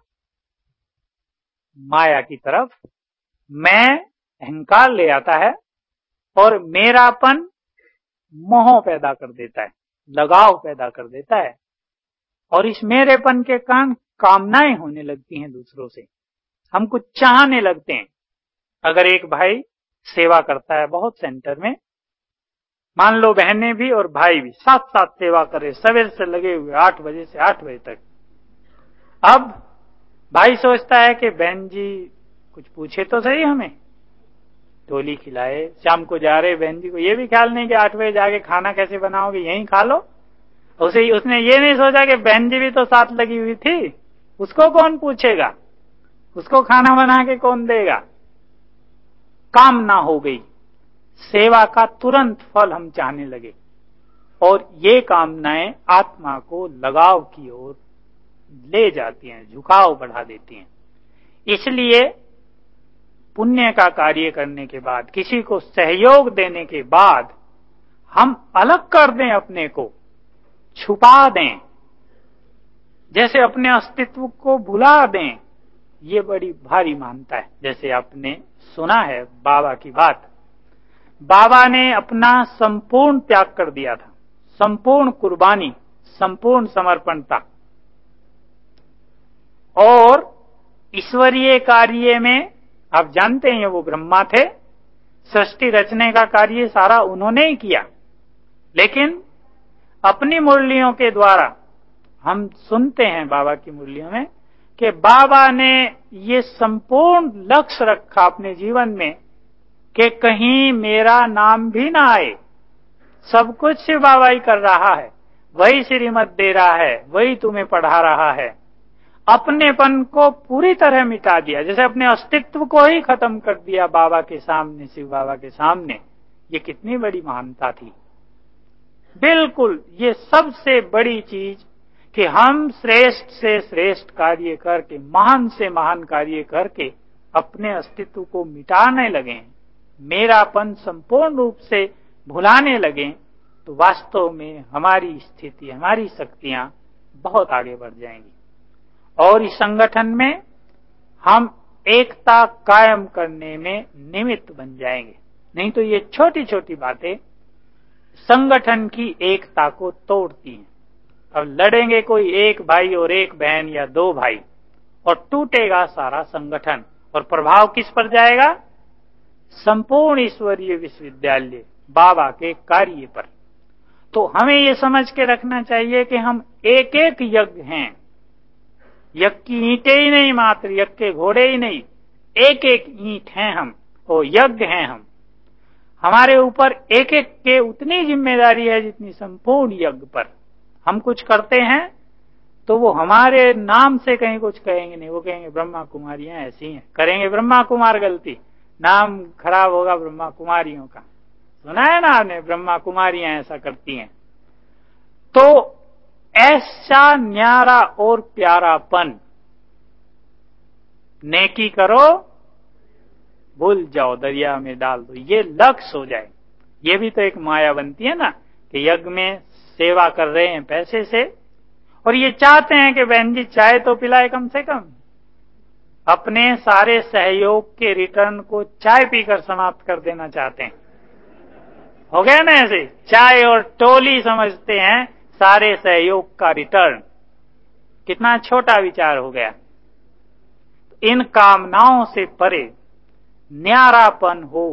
[SPEAKER 1] माया की तरफ मैं अहंकार ले आता है और मेरापन मोह पैदा कर देता है, लगाव पैदा कर देता है, और इस मेरेपन के कारण कामनाएं होने लगती हैं दूसरों से। हम कुछ चाहने लगते हैं। अगर एक भाई सेवा करता है बहुत सेंटर में, मान लो बहनें भी और भाई भी साथ साथ सेवा करे, सवेर से लगे हुए आठ बजे से आठ बजे तक। अब भाई सोचता है कि बहन जी कुछ पूछे तो सही, हमें टोली खिलाए, शाम को जा रहे बहन जी को ये भी ख्याल नहीं कि आठ बजे जाके खाना कैसे बनाओगे, यहीं खा लो। उसे उसने ये नहीं सोचा कि बहन जी भी तो साथ लगी हुई थी, उसको कौन पूछेगा, उसको खाना बना के कौन देगा। कामना हो गई, सेवा का तुरंत फल हम चाहने लगे, और ये कामनाएं आत्मा को लगाव की ओर ले जाती हैं, झुकाव बढ़ा देती हैं। इसलिए पुण्य का कार्य करने के बाद, किसी को सहयोग देने के बाद हम अलग कर दें, अपने को छुपा दें, जैसे अपने अस्तित्व को भुला दें, ये बड़ी भारी मानता है। जैसे आपने सुना है बाबा की बात, बाबा ने अपना संपूर्ण त्याग कर दिया था, संपूर्ण कुर्बानी, संपूर्ण समर्पणता, और ईश्वरीय कार्य में आप जानते हैं वो ब्रह्मा थे, सृष्टि रचने का कार्य सारा उन्होंने ही किया। लेकिन अपनी मुरलियों के द्वारा हम सुनते हैं बाबा की मुरलियों में कि बाबा ने ये संपूर्ण लक्ष्य रखा अपने जीवन में कि कहीं मेरा नाम भी ना आए। सब कुछ शिव बाबा ही कर रहा है, वही श्रीमत दे रहा है, वही तुम्हें पढ़ा रहा है। अपनेपन को पूरी तरह मिटा दिया, जैसे अपने अस्तित्व को ही खत्म कर दिया बाबा के सामने, शिव बाबा के सामने। ये कितनी बड़ी महानता थी। बिल्कुल ये सबसे बड़ी चीज कि हम श्रेष्ठ से श्रेष्ठ कार्य करके, महान से महान कार्य करके अपने अस्तित्व को मिटाने लगे, मेरापन संपूर्ण रूप से भुलाने लगे, तो वास्तव में हमारी स्थिति, हमारी शक्तियां बहुत आगे बढ़ जाएंगी और इस संगठन में हम एकता कायम करने में निमित्त बन जाएंगे। नहीं तो ये छोटी छोटी बातें संगठन की एकता को तोड़ती हैं। अब लड़ेंगे कोई एक भाई और एक बहन या दो भाई और टूटेगा सारा संगठन, और प्रभाव किस पर जाएगा? संपूर्ण ईश्वरीय विश्वविद्यालय बाबा के कार्य पर। तो हमें ये समझ के रखना चाहिए कि हम एक एक यज्ञ हैं, यज्ञ की ईंटें ही नहीं, मात्र यज्ञ के घोड़े ही नहीं, एक एक ईंट हैं हम, वो यज्ञ हैं हम। हमारे ऊपर एक एक के उतनी जिम्मेदारी है जितनी संपूर्ण यज्ञ पर। हम कुछ करते हैं तो वो हमारे नाम से कहीं कुछ कहेंगे नहीं, वो कहेंगे ब्रह्मा कुमारियां ऐसी हैं, करेंगे ब्रह्मा कुमार गलती, नाम खराब होगा ब्रह्मा कुमारियों का। सुना है ना आपने, ब्रह्मा कुमारियां ऐसा करती हैं। तो ऐसा न्यारा और प्यारापन, नेकी करो भूल जाओ दरिया में डाल दो, ये लक्ष्य हो जाए। ये भी तो एक माया बनती है ना कि यज्ञ में सेवा कर रहे हैं पैसे से, और ये चाहते हैं कि बहन जी चाय तो पिलाए कम से कम। अपने सारे सहयोग के रिटर्न को चाय पीकर समाप्त कर देना चाहते हैं। हो गया ना ऐसे, चाय और टोली समझते हैं सारे सहयोग का रिटर्न। कितना छोटा विचार हो गया। इन कामनाओं से परे न्यारापन हो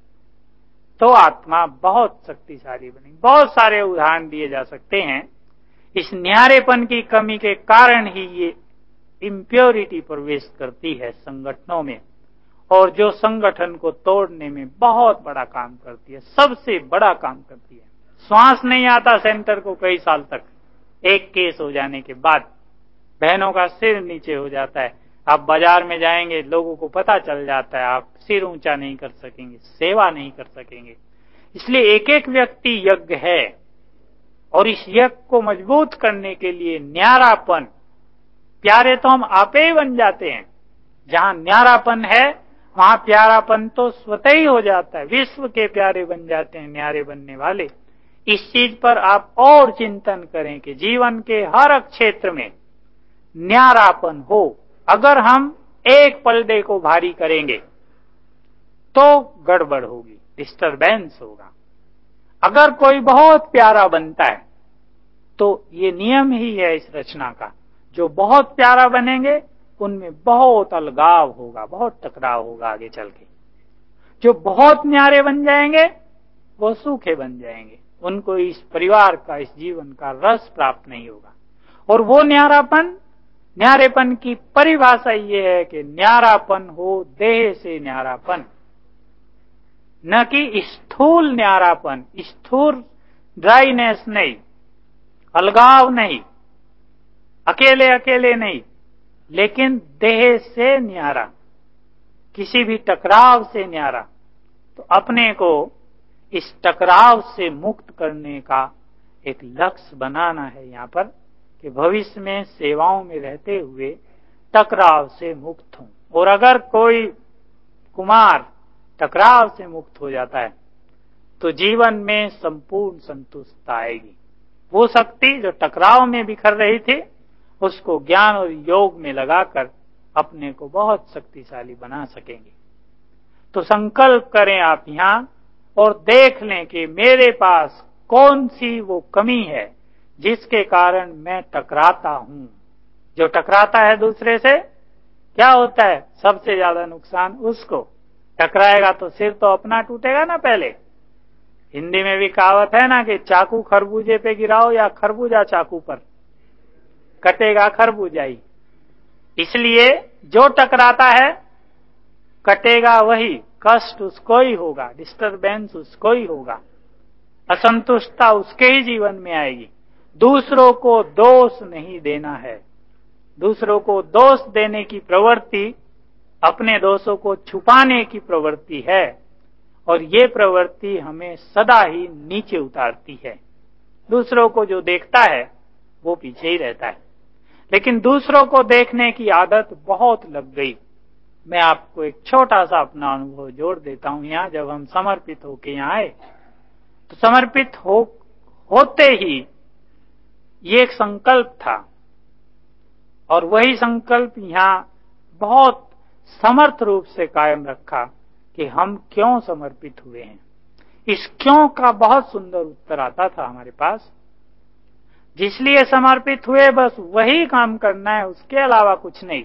[SPEAKER 1] तो आत्मा बहुत शक्तिशाली बनेगी। बहुत सारे उदाहरण दिए जा सकते हैं। इस न्यारेपन की कमी के कारण ही ये इम्प्योरिटी प्रवेश करती है संगठनों में, और जो संगठन को तोड़ने में बहुत बड़ा काम करती है, सबसे बड़ा काम करती है। श्वास नहीं आता सेंटर को कई साल तक, एक केस हो जाने के बाद बहनों का सिर नीचे हो जाता है। आप बाजार में जाएंगे, लोगों को पता चल जाता है, आप सिर ऊंचा नहीं कर सकेंगे, सेवा नहीं कर सकेंगे। इसलिए एक एक व्यक्ति यज्ञ है, और इस यज्ञ को मजबूत करने के लिए न्यारापन, प्यारे तो हम आपे ही बन जाते हैं। जहां न्यारापन है वहां प्यारापन तो स्वतः ही हो जाता है। विश्व के प्यारे बन जाते हैं न्यारे बनने वाले। इस चीज पर आप और चिंतन करें कि जीवन के हर क्षेत्र में न्यारापन हो। अगर हम एक पलड़े को भारी करेंगे तो गड़बड़ होगी, डिस्टरबेंस होगा। अगर कोई बहुत प्यारा बनता है तो ये नियम ही है इस रचना का, जो बहुत प्यारा बनेंगे उनमें बहुत अलगाव होगा, बहुत टकराव होगा आगे चल के। जो बहुत न्यारे बन जाएंगे वो सूखे बन जाएंगे, उनको इस परिवार का, इस जीवन का रस प्राप्त नहीं होगा। और वो न्यारापन, न्यारेपन की परिभाषा ये है कि न्यारापन हो देह से न्यारापन, न कि स्थूल न्यारापन। स्थूल ड्राइनेस नहीं, अलगाव नहीं, अकेले अकेले नहीं, लेकिन देह से न्यारा, किसी भी टकराव से न्यारा। तो अपने को इस टकराव से मुक्त करने का एक लक्ष्य बनाना है यहाँ पर, कि भविष्य में सेवाओं में रहते हुए टकराव से मुक्त हों। और अगर कोई कुमार टकराव से मुक्त हो जाता है तो जीवन में संपूर्ण संतुष्टता आएगी। वो शक्ति जो टकराव में बिखर रही थी, उसको ज्ञान और योग में लगाकर अपने को बहुत शक्तिशाली बना सकेंगे। तो संकल्प करें आप यहां और देख लें कि मेरे पास कौन सी वो कमी है जिसके कारण मैं टकराता हूं। जो टकराता है दूसरे से, क्या होता है? सबसे ज्यादा नुकसान उसको। टकराएगा तो सिर तो अपना टूटेगा ना पहले। हिंदी में भी कहावत है ना कि चाकू खरबूजे पे गिराओ या खरबूजा चाकू पर, कटेगा खरबूजा ही। इसलिए जो टकराता है कटेगा वही, कष्ट उसको ही होगा, डिस्टरबेंस उसको ही होगा, असंतुष्टता उसके ही जीवन में आएगी। दूसरों को दोष नहीं देना है। दूसरों को दोष देने की प्रवृत्ति अपने दोषों को छुपाने की प्रवृत्ति है, और ये प्रवृत्ति हमें सदा ही नीचे उतारती है। दूसरों को जो देखता है वो पीछे ही रहता है, लेकिन दूसरों को देखने की आदत बहुत लग गई। मैं आपको एक छोटा सा अपना अनुभव जोड़ देता हूं। यहाँ जब हम समर्पित होके यहाँ आए तो समर्पित हो होते ही ये एक संकल्प था, और वही संकल्प यहाँ बहुत समर्थ रूप से कायम रखा कि हम क्यों समर्पित हुए हैं। इस क्यों का बहुत सुंदर उत्तर आता था हमारे पास। जिसलिए समर्पित हुए बस वही काम करना है, उसके अलावा कुछ नहीं।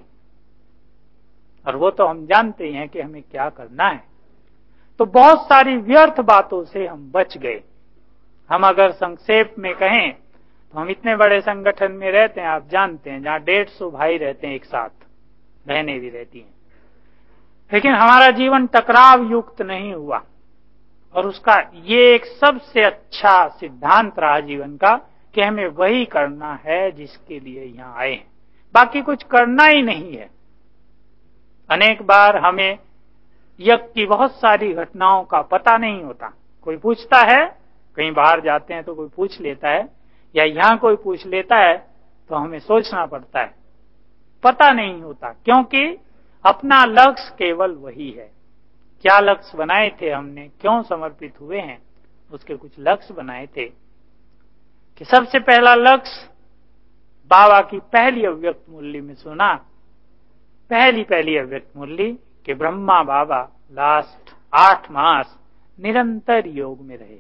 [SPEAKER 1] और वो तो हम जानते हैं कि हमें क्या करना है। तो बहुत सारी व्यर्थ बातों से हम बच गए। हम अगर संक्षेप में कहें तो हम इतने बड़े संगठन में रहते हैं, आप जानते हैं, जहां डेढ़ सौ भाई रहते हैं एक साथ, बहनें भी रहती हैं, लेकिन हमारा जीवन टकराव युक्त नहीं हुआ। और उसका ये एक सबसे अच्छा सिद्धांत रहा जीवन का कि हमें वही करना है जिसके लिए यहाँ आए हैं, बाकी कुछ करना ही नहीं है। अनेक बार हमें यज्ञ की बहुत सारी घटनाओं का पता नहीं होता। कोई पूछता है, कहीं बाहर जाते हैं तो कोई पूछ लेता है, या यहाँ कोई पूछ लेता है तो हमें सोचना पड़ता है। पता नहीं होता, क्योंकि अपना लक्ष्य केवल वही है। क्या लक्ष्य बनाए थे हमने, क्यों समर्पित हुए हैं, उसके कुछ लक्ष्य बनाए थे। कि सबसे पहला लक्ष्य बाबा की पहली अव्यक्त मुरली में सुना, पहली पहली अव्यक्त मुरली कि ब्रह्मा बाबा लास्ट आठ मास निरंतर योग में रहे।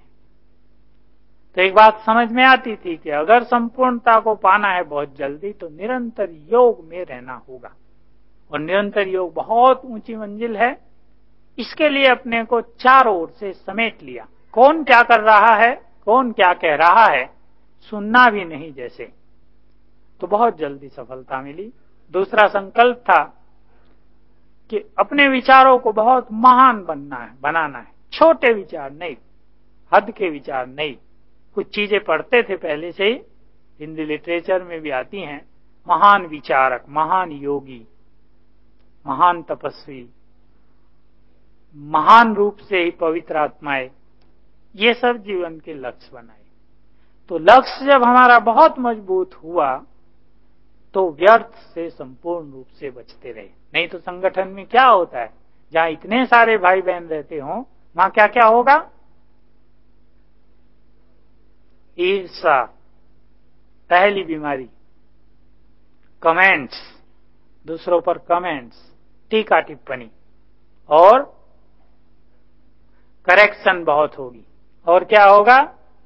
[SPEAKER 1] तो एक बात समझ में आती थी कि अगर संपूर्णता को पाना है बहुत जल्दी तो निरंतर योग में रहना होगा, और निरंतर योग बहुत ऊंची मंजिल है। इसके लिए अपने को चारों ओर से समेट लिया। कौन क्या कर रहा है, कौन क्या कह रहा है, सुनना भी नहीं जैसे, तो बहुत जल्दी सफलता मिली। दूसरा संकल्प था कि अपने विचारों को बहुत महान बनना है, बनाना है। छोटे विचार नहीं, हद के विचार नहीं। कुछ चीजें पढ़ते थे पहले से ही, हिंदी लिटरेचर में भी आती हैं, महान विचारक, महान योगी, महान तपस्वी, महान रूप से ही पवित्र आत्माएं, ये सब जीवन के लक्ष्य बनाए। तो लक्ष्य जब हमारा बहुत मजबूत हुआ तो व्यर्थ से संपूर्ण रूप से बचते रहे। नहीं तो संगठन में क्या होता है, जहां इतने सारे भाई बहन रहते हो, वहां क्या क्या होगा? ईर्ष्या पहली बीमारी, कमेंट्स, दूसरों पर कमेंट्स, टीका टिप्पणी, और करेक्शन बहुत होगी। और क्या होगा?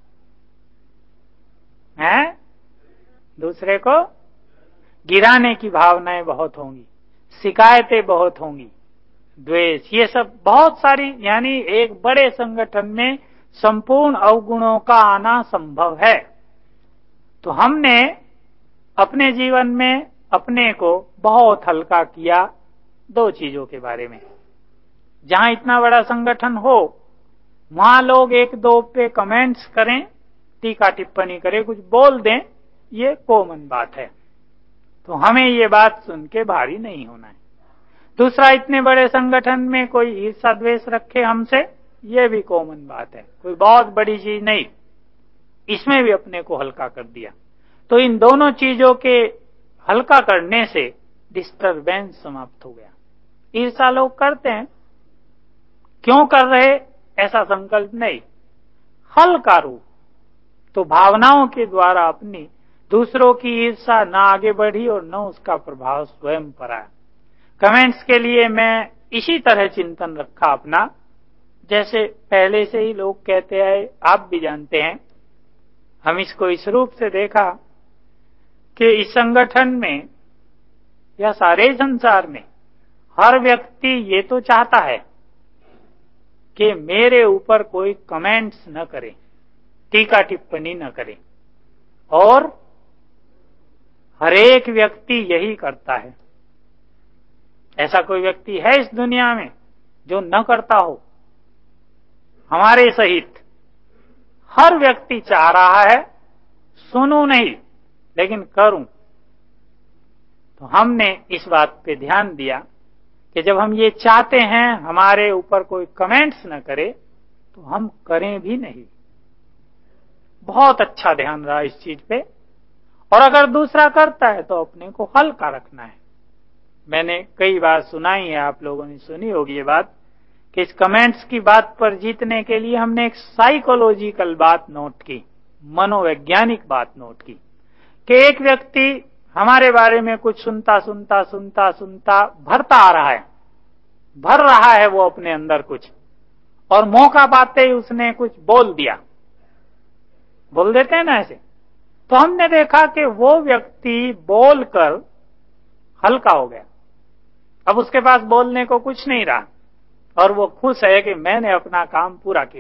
[SPEAKER 1] हैं? दूसरे को गिराने की भावनाएं बहुत होंगी, शिकायतें बहुत होंगी, द्वेष, ये सब बहुत सारी। यानी एक बड़े संगठन में संपूर्ण अवगुणों का आना संभव है। तो हमने अपने जीवन में अपने को बहुत हल्का किया दो चीजों के बारे में। जहां इतना बड़ा संगठन हो वहां लोग एक दो पे कमेंट्स करें, टीका टिप्पणी करें, कुछ बोल दें, ये कॉमन बात है। तो हमें ये बात सुन के भारी नहीं होना है। दूसरा, इतने बड़े संगठन में कोई ईर्ष्या द्वेष रखे हमसे, ये भी कॉमन बात है, कोई बहुत बड़ी चीज नहीं। इसमें भी अपने को हल्का कर दिया। तो इन दोनों चीजों के हल्का करने से डिस्टरबेंस समाप्त हो गया। ईर्ष्या लोग करते हैं, क्यों कर रहे ऐसा संकल्प नहीं, हल्का रूप। तो भावनाओं के द्वारा अपनी दूसरों की ईर्ष्या न आगे बढ़ी और न उसका प्रभाव स्वयं पर आया। कमेंट्स के लिए मैं इसी तरह चिंतन रखा अपना, जैसे पहले से ही लोग कहते आए, आप भी जानते हैं। हम इसको इस रूप से देखा कि इस संगठन में या सारे संसार में हर व्यक्ति ये तो चाहता है कि मेरे ऊपर कोई कमेंट्स न करे, टीका टिप्पणी न करे, और हरेक व्यक्ति यही करता है। ऐसा कोई व्यक्ति है इस दुनिया में जो न करता हो। हमारे सहित हर व्यक्ति चाह रहा है सुनूं नहीं लेकिन करूं। तो हमने इस बात पे ध्यान दिया कि जब हम ये चाहते हैं हमारे ऊपर कोई कमेंट्स न करे तो हम करें भी नहीं। बहुत अच्छा ध्यान रहा इस चीज पे। और अगर दूसरा करता है तो अपने को हल्का रखना है। मैंने कई बार सुनाई है, आप लोगों ने सुनी होगी ये बात, कि इस कमेंट्स की बात पर जीतने के लिए हमने एक साइकोलॉजिकल बात नोट की, मनोवैज्ञानिक बात नोट की, कि एक व्यक्ति हमारे बारे में कुछ सुनता सुनता सुनता सुनता भरता आ रहा है, भर रहा है वो अपने अंदर कुछ, और मौका पाते ही उसने कुछ बोल दिया। बोल देते हैं ना ऐसे। तो हमने देखा कि वो व्यक्ति बोलकर हल्का हो गया। अब उसके पास बोलने को कुछ नहीं रहा और वो खुश है कि मैंने अपना काम पूरा किया।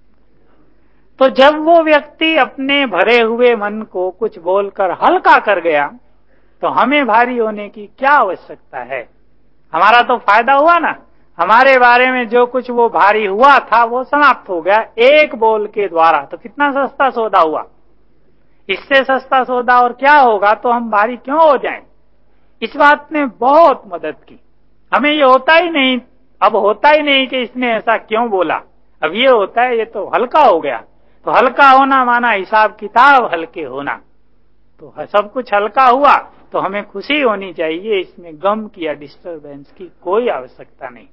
[SPEAKER 1] तो जब वो व्यक्ति अपने भरे हुए मन को कुछ बोलकर हल्का कर गया तो हमें भारी होने की क्या आवश्यकता है। हमारा तो फायदा हुआ ना। हमारे बारे में जो कुछ वो भारी हुआ था वो समाप्त हो गया एक बोल के द्वारा। तो कितना सस्ता सौदा हुआ। इससे सस्ता सौदा और क्या होगा। तो हम भारी क्यों हो जाएं। इस बात ने बहुत मदद की। हमें ये होता ही नहीं, अब होता ही नहीं कि इसने ऐसा क्यों बोला। अब ये होता है ये तो हल्का हो गया। तो हल्का होना माना हिसाब किताब हल्के होना। तो सब कुछ हल्का हुआ तो हमें खुशी होनी चाहिए। इसमें गम की या डिस्टरबेंस की कोई आवश्यकता नहीं।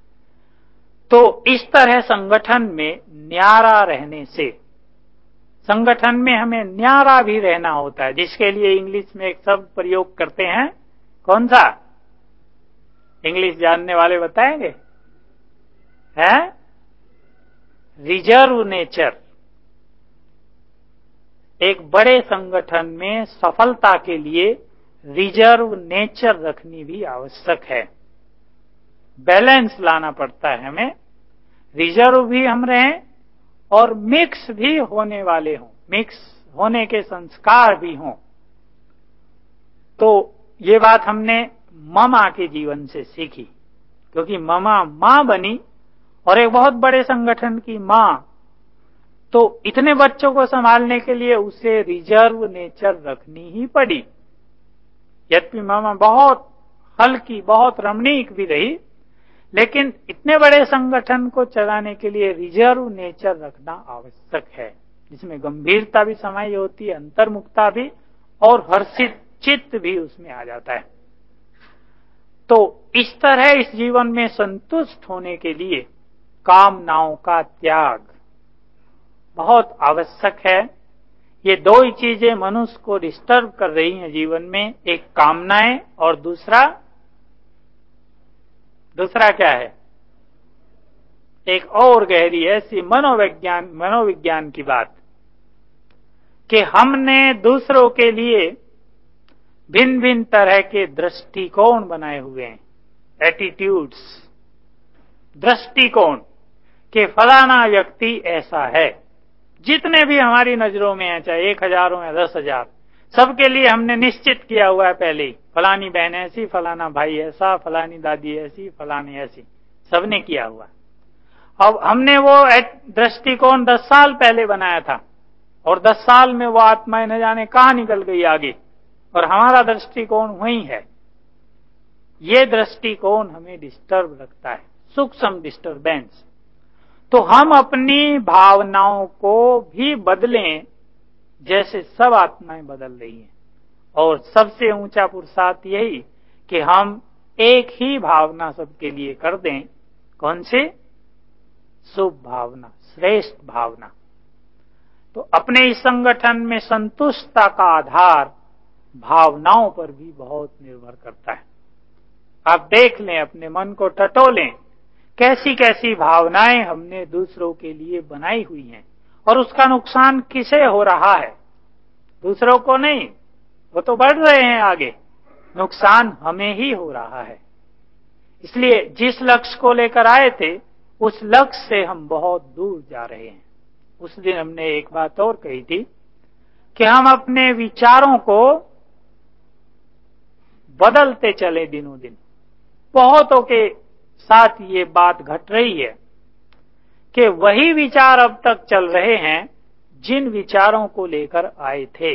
[SPEAKER 1] तो इस तरह संगठन में न्यारा रहने से, संगठन में हमें न्यारा भी रहना होता है, जिसके लिए इंग्लिश में एक शब्द प्रयोग करते हैं। कौन सा? इंग्लिश जानने वाले बताएंगे? है रिजर्व नेचर। एक बड़े संगठन में सफलता के लिए रिजर्व नेचर रखनी भी आवश्यक है। बैलेंस लाना पड़ता है हमें। रिजर्व भी हम रहें और मिक्स भी होने वाले हों, मिक्स होने के संस्कार भी हों। तो ये बात हमने ममा के जीवन से सीखी, क्योंकि ममा मां बनी और एक बहुत बड़े संगठन की मां। तो इतने बच्चों को संभालने के लिए उसे रिजर्व नेचर रखनी ही पड़ी। यद्यपि मामा बहुत हल्की, बहुत रमणीक भी रही, लेकिन इतने बड़े संगठन को चलाने के लिए रिजर्व नेचर रखना आवश्यक है, जिसमें गंभीरता भी समाई होती है, अंतर्मुखता भी, और हर्षित चित्त भी उसमें आ जाता है। तो इस तरह इस जीवन में संतुष्ट होने के लिए कामनाओं का त्याग बहुत आवश्यक है। ये दो ही चीजें मनुष्य को डिस्टर्ब कर रही हैं जीवन में, एक कामनाएं और दूसरा दूसरा क्या है, एक और गहरी ऐसी मनोविज्ञान मनोविज्ञान की बात कि हमने दूसरों के लिए भिन्न भिन्न तरह के दृष्टिकोण बनाए हुए हैं, एटीट्यूड्स, दृष्टिकोण कि फलाना व्यक्ति ऐसा है। जितने भी हमारी नजरों में है, चाहे एक हजार हो या दस हजार, सबके लिए हमने निश्चित किया हुआ है पहले ही, फलानी बहन ऐसी, फलाना भाई ऐसा, फलानी दादी ऐसी, फलानी ऐसी, सबने किया हुआ। अब हमने वो दृष्टिकोण दस साल पहले बनाया था और दस साल में वो आत्माएं न जाने कहां निकल गई आगे, और हमारा दृष्टिकोण वही है। ये दृष्टिकोण हमें डिस्टर्ब रखता है, सूक्ष्म डिस्टर्बेंस। तो हम अपनी भावनाओं को भी बदलें जैसे सब आत्माएं बदल रही हैं। और सबसे ऊंचा पुरुषार्थ यही कि हम एक ही भावना सबके लिए कर दें। कौन सी? शुभ भावना, श्रेष्ठ भावना। तो अपने इस संगठन में संतुष्टता का आधार भावनाओं पर भी बहुत निर्भर करता है। आप देख लें, अपने मन को टटोलें, कैसी कैसी भावनाएं हमने दूसरों के लिए बनाई हुई हैं, और उसका नुकसान किसे हो रहा है? दूसरों को नहीं, वो तो बढ़ रहे हैं आगे, नुकसान हमें ही हो रहा है। इसलिए जिस लक्ष्य को लेकर आए थे उस लक्ष्य से हम बहुत दूर जा रहे हैं। उस दिन हमने एक बात और कही थी कि हम अपने विचारों को बदलते चले दिनों दिन। बहुतों के साथ ये बात घट रही है कि वही विचार अब तक चल रहे हैं जिन विचारों को लेकर आए थे।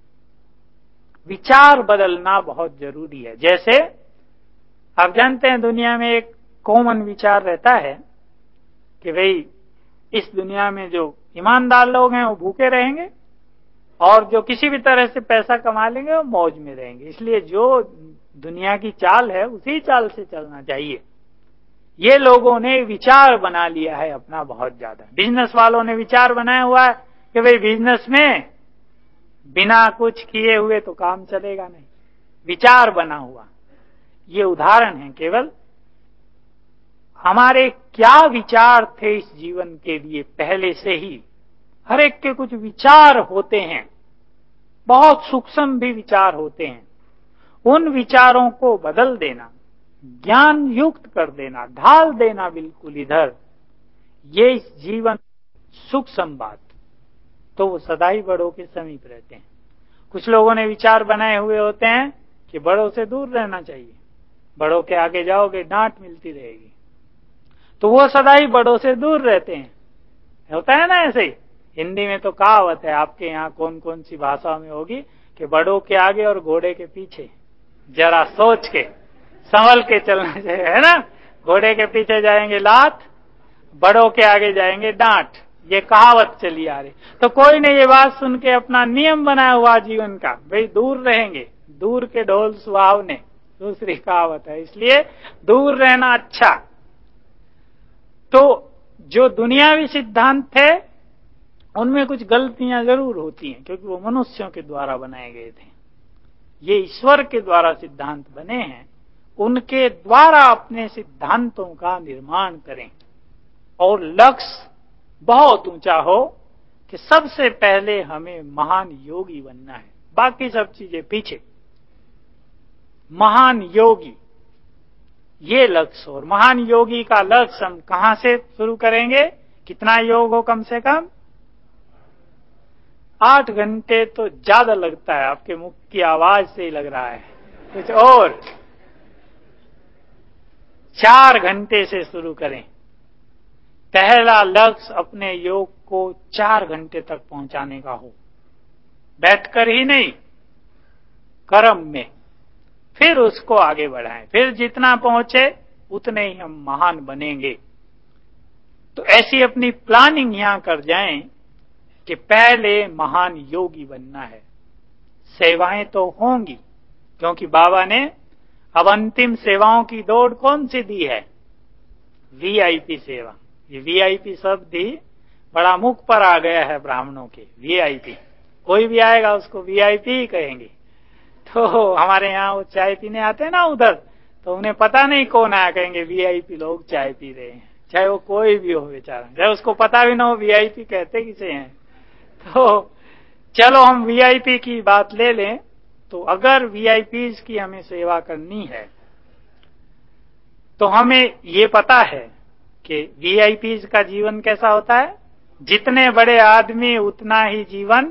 [SPEAKER 1] विचार बदलना बहुत जरूरी है। जैसे आप जानते हैं दुनिया में एक कॉमन विचार रहता है कि भाई इस दुनिया में जो ईमानदार लोग हैं वो भूखे रहेंगे और जो किसी भी तरह से पैसा कमा लेंगे वो मौज में रहेंगे। इसलिए जो दुनिया की चाल है उसी चाल से चलना चाहिए। ये लोगों ने विचार बना लिया है अपना बहुत ज्यादा। बिजनेस वालों ने विचार बनाया हुआ है कि भाई बिजनेस में बिना कुछ किए हुए तो काम चलेगा नहीं। विचार बना हुआ। ये उदाहरण है केवल। हमारे क्या विचार थे इस जीवन के लिए पहले से ही। हर एक के कुछ विचार होते हैं, बहुत सूक्ष्म भी विचार होते हैं। उन विचारों को बदल देना, ज्ञान युक्त कर देना, ढाल देना बिल्कुल इधर, ये इस जीवन सूक्ष्म बात। तो वो सदा ही बड़ों के समीप रहते हैं। कुछ लोगों ने विचार बनाए हुए होते हैं कि बड़ों से दूर रहना चाहिए, बड़ों के आगे जाओगे डांट मिलती रहेगी, तो वो सदा ही बड़ों से दूर रहते हैं। होता है ना ऐसे ही। हिंदी में तो कहावत है, आपके यहाँ कौन कौन सी भाषा में होगी, कि बड़ों के आगे और घोड़े के पीछे जरा सोच के संभल के चलना चाहिए, है ना। घोड़े के पीछे जाएंगे लात, बड़ों के आगे जाएंगे डांट। ये कहावत चली आ रही। तो कोई ने ये बात सुन के अपना नियम बनाया हुआ जीवन का, भाई दूर रहेंगे, दूर के ढोल सुहावने, दूसरी कहावत है, इसलिए दूर रहना अच्छा। तो जो दुनियावी सिद्धांत थे उनमें कुछ गलतियां जरूर होती हैं, क्योंकि वो मनुष्यों के द्वारा बनाए गए थे। ये ईश्वर के द्वारा सिद्धांत बने हैं, उनके द्वारा अपने सिद्धांतों का निर्माण करें और लक्ष्य बहुत ऊंचा हो कि सबसे पहले हमें महान योगी बनना है, बाकी सब चीजें पीछे। महान योगी ये लक्ष्य। और महान योगी का लक्ष्य हम कहां से शुरू करेंगे? कितना योग हो? कम से कम आठ घंटे तो ज्यादा लगता है, आपके मुख की आवाज से ही लग रहा है। कुछ और चार घंटे से शुरू करें। पहला लक्ष्य अपने योग को चार घंटे तक पहुंचाने का हो, बैठकर ही नहीं, कर्म में। फिर उसको आगे बढ़ाएं। फिर जितना पहुंचे उतने ही हम महान बनेंगे। तो ऐसी अपनी प्लानिंग यहां कर जाएं कि पहले महान योगी बनना है। सेवाएं तो होंगी, क्योंकि बाबा ने अब अंतिम सेवाओं की दौड़ कौन सी दी है? वीआईपी सेवा। ये वीआईपी शब्द ही बड़ा मुख पर आ गया है ब्राह्मणों के। वीआईपी, कोई भी आएगा उसको वीआईपी ही कहेंगे। तो हमारे यहाँ वो चाय पीने आते हैं ना उधर, तो उन्हें पता नहीं कौन आया, कहेंगे वीआईपी लोग चाय पी रहे हैं, चाहे वो कोई भी हो बेचारा, चाहे उसको पता भी ना हो वीआईपी कहते किसे हैं। तो चलो हम वीआईपी की बात ले लें। तो अगर वीआईपीज की हमें सेवा करनी है तो हमें ये पता है कि वीआईपीज का जीवन कैसा होता है। जितने बड़े आदमी उतना ही जीवन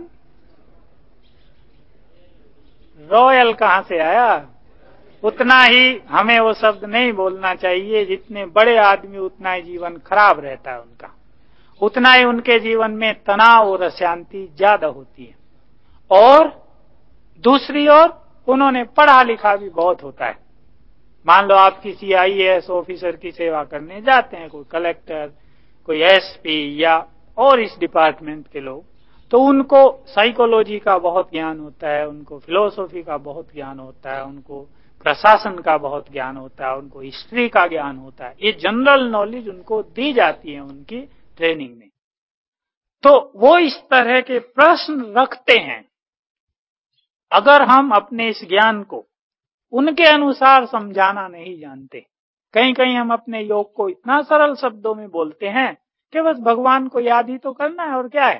[SPEAKER 1] रॉयल कहां से आया, उतना ही हमें वो शब्द नहीं बोलना चाहिए। जितने बड़े आदमी उतना ही जीवन खराब रहता है उनका, उतना ही उनके जीवन में तनाव और अशांति ज्यादा होती है। और दूसरी ओर उन्होंने पढ़ा लिखा भी बहुत होता है। मान लो आप किसी आईएएस ऑफिसर की सेवा करने जाते हैं, कोई कलेक्टर, कोई एसपी या और इस डिपार्टमेंट के लोग, तो उनको साइकोलॉजी का बहुत ज्ञान होता है, उनको फिलोसॉफी का बहुत ज्ञान होता है, उनको प्रशासन का बहुत ज्ञान होता है, उनको हिस्ट्री का ज्ञान होता है। ये जनरल नॉलेज उनको दी जाती है उनकी ट्रेनिंग में। तो वो इस तरह के प्रश्न रखते हैं। अगर हम अपने इस ज्ञान को उनके अनुसार समझाना नहीं जानते, कहीं कहीं हम अपने योग को इतना सरल शब्दों में बोलते हैं कि बस भगवान को याद ही तो करना है, और क्या है,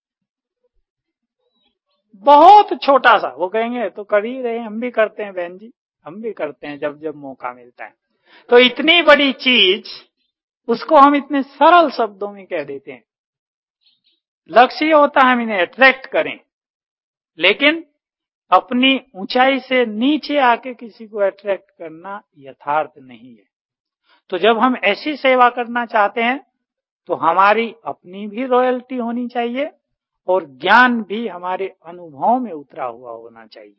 [SPEAKER 1] बहुत छोटा सा। वो कहेंगे तो कर ही रहे, हम भी करते हैं बहन जी, हम भी करते हैं जब जब मौका मिलता है। तो इतनी बड़ी चीज उसको हम इतने सरल शब्दों में कह देते हैं। लक्ष्य होता है हम इन्हें अट्रैक्ट करें, लेकिन अपनी ऊंचाई से नीचे आके किसी को अट्रैक्ट करना यथार्थ नहीं है। तो जब हम ऐसी सेवा करना चाहते हैं तो हमारी अपनी भी रॉयल्टी होनी चाहिए और ज्ञान भी हमारे अनुभव में उतरा हुआ होना चाहिए।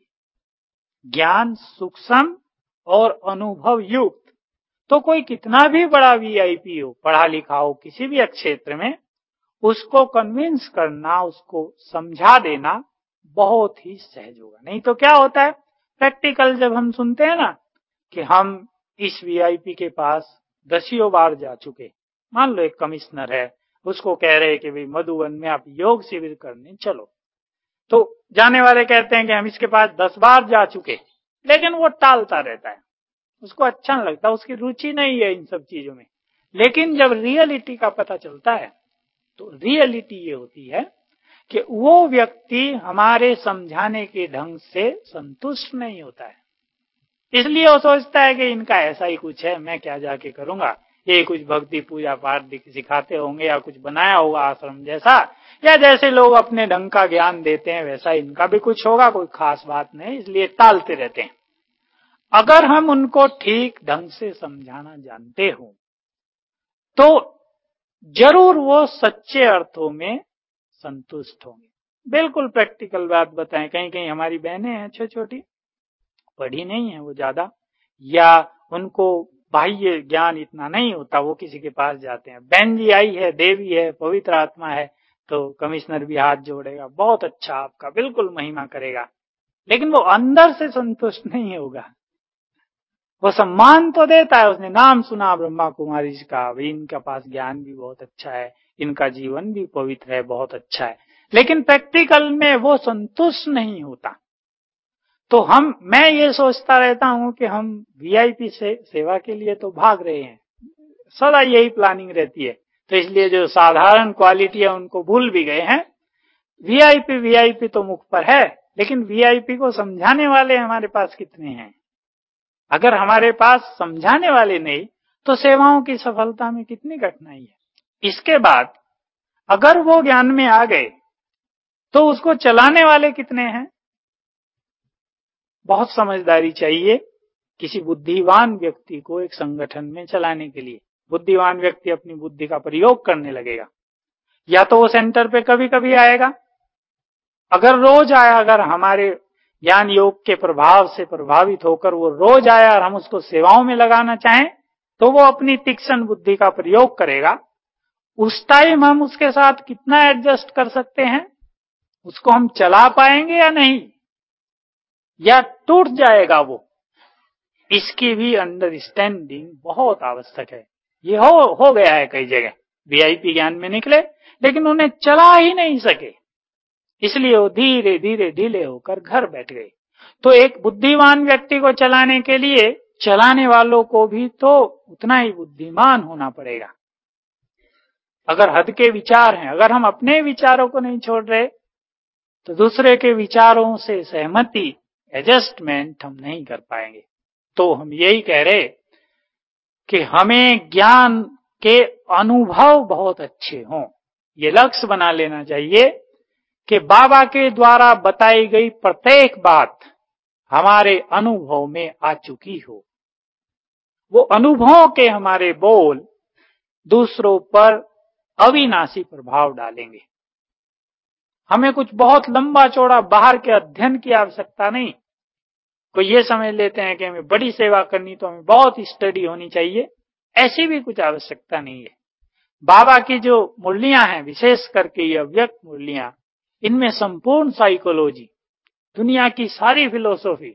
[SPEAKER 1] ज्ञान सूक्ष्म और अनुभव युक्त। तो कोई कितना भी बड़ा वीआईपी हो, पढ़ा लिखा हो किसी भी क्षेत्र में, उसको कन्विंस करना, उसको समझा देना बहुत ही सहज होगा। नहीं तो क्या होता है, प्रैक्टिकल जब हम सुनते हैं ना कि हम इस वीआईपी के पास दसियों बार जा चुके, मान लो एक कमिश्नर है, उसको कह रहे कि भाई मधुबन में आप योग शिविर करने चलो, तो जाने वाले कहते हैं कि हम इसके पास दस बार जा चुके, लेकिन वो टालता रहता है, उसको अच्छा नहीं लगता, उसकी रुचि नहीं है इन सब चीजों में। लेकिन जब रियलिटी का पता चलता है तो रियलिटी ये होती है कि वो व्यक्ति हमारे समझाने के ढंग से संतुष्ट नहीं होता है, इसलिए वो सोचता है कि इनका ऐसा ही कुछ है, मैं क्या जाके करूंगा, ये कुछ भक्ति पूजा पाठ सिखाते होंगे या कुछ बनाया होगा आश्रम जैसा, या जैसे लोग अपने ढंग का ज्ञान देते हैं वैसा इनका भी कुछ होगा, कोई खास बात नहीं, इसलिए टालते रहते हैं। अगर हम उनको ठीक ढंग से समझाना जानते हो तो जरूर वो सच्चे अर्थों में संतुष्ट होंगे। बिल्कुल प्रैक्टिकल बात बताएं, कहीं कहीं हमारी बहनें हैं छोटी छोटी, पढ़ी नहीं है वो ज्यादा, या उनको बाह्य ज्ञान इतना नहीं होता, वो किसी के पास जाते हैं, बहन जी आई है, देवी है, पवित्र आत्मा है, तो कमिश्नर भी हाथ जोड़ेगा, बहुत अच्छा आपका, बिल्कुल महिमा करेगा, लेकिन वो अंदर से संतुष्ट नहीं होगा। वो सम्मान तो देता है, उसने नाम सुना ब्रह्मा कुमारी का, इनके पास ज्ञान भी बहुत अच्छा है, इनका जीवन भी पवित्र है, बहुत अच्छा है, लेकिन प्रैक्टिकल में वो संतुष्ट नहीं होता। तो हम मैं ये सोचता रहता हूं कि हम वीआईपी से सेवा के लिए तो भाग रहे हैं, सदा यही प्लानिंग रहती है, तो इसलिए जो साधारण क्वालिटी है उनको भूल भी गए हैं। वीआईपी वीआईपी तो मुख पर है, लेकिन वीआईपी को समझाने वाले हमारे पास कितने हैं? अगर हमारे पास समझाने वाले नहीं तो सेवाओं की सफलता में कितनी कठिनाई है। इसके बाद अगर वो ज्ञान में आ गए तो उसको चलाने वाले कितने हैं? बहुत समझदारी चाहिए किसी बुद्धिवान व्यक्ति को एक संगठन में चलाने के लिए। बुद्धिवान व्यक्ति अपनी बुद्धि का प्रयोग करने लगेगा, या तो वो सेंटर पे कभी कभी आएगा, अगर रोज आया, अगर हमारे ज्ञान योग के प्रभाव से प्रभावित होकर वो रोज आया और हम उसको सेवाओं में लगाना चाहें तो वो अपनी तीक्ष्ण बुद्धि का प्रयोग करेगा। उस टाइम हम उसके साथ कितना एडजस्ट कर सकते हैं, उसको हम चला पाएंगे या नहीं, या टूट जाएगा वो, इसकी भी अंडरस्टैंडिंग बहुत आवश्यक है। ये हो हो गया है कई जगह, वीआईपी ज्ञान में निकले लेकिन उन्हें चला ही नहीं सके, इसलिए वो धीरे धीरे ढीले होकर घर बैठ गए। तो एक बुद्धिमान व्यक्ति को चलाने के लिए चलाने वालों को भी तो उतना ही बुद्धिमान होना पड़ेगा। अगर हद के विचार हैं, अगर हम अपने विचारों को नहीं छोड़ रहे तो दूसरे के विचारों से सहमति, एडजस्टमेंट हम नहीं कर पाएंगे। तो हम यही कह रहे कि हमें ज्ञान के अनुभव बहुत अच्छे हों, ये लक्ष्य बना लेना चाहिए कि बाबा के द्वारा बताई गई प्रत्येक बात हमारे अनुभव में आ चुकी हो। वो अनुभव के हमारे बोल दूसरों पर अविनाशी प्रभाव डालेंगे। हमें कुछ बहुत लंबा चौड़ा बाहर के अध्ययन की आवश्यकता नहीं। कोई ये समझ लेते हैं कि हमें बड़ी सेवा करनी तो हमें बहुत स्टडी होनी चाहिए, ऐसी भी कुछ आवश्यकता नहीं है। बाबा की जो मुरलियां हैं, विशेष करके ये अव्यक्त मुरलियां, इनमें संपूर्ण साइकोलॉजी, दुनिया की सारी फिलोसॉफी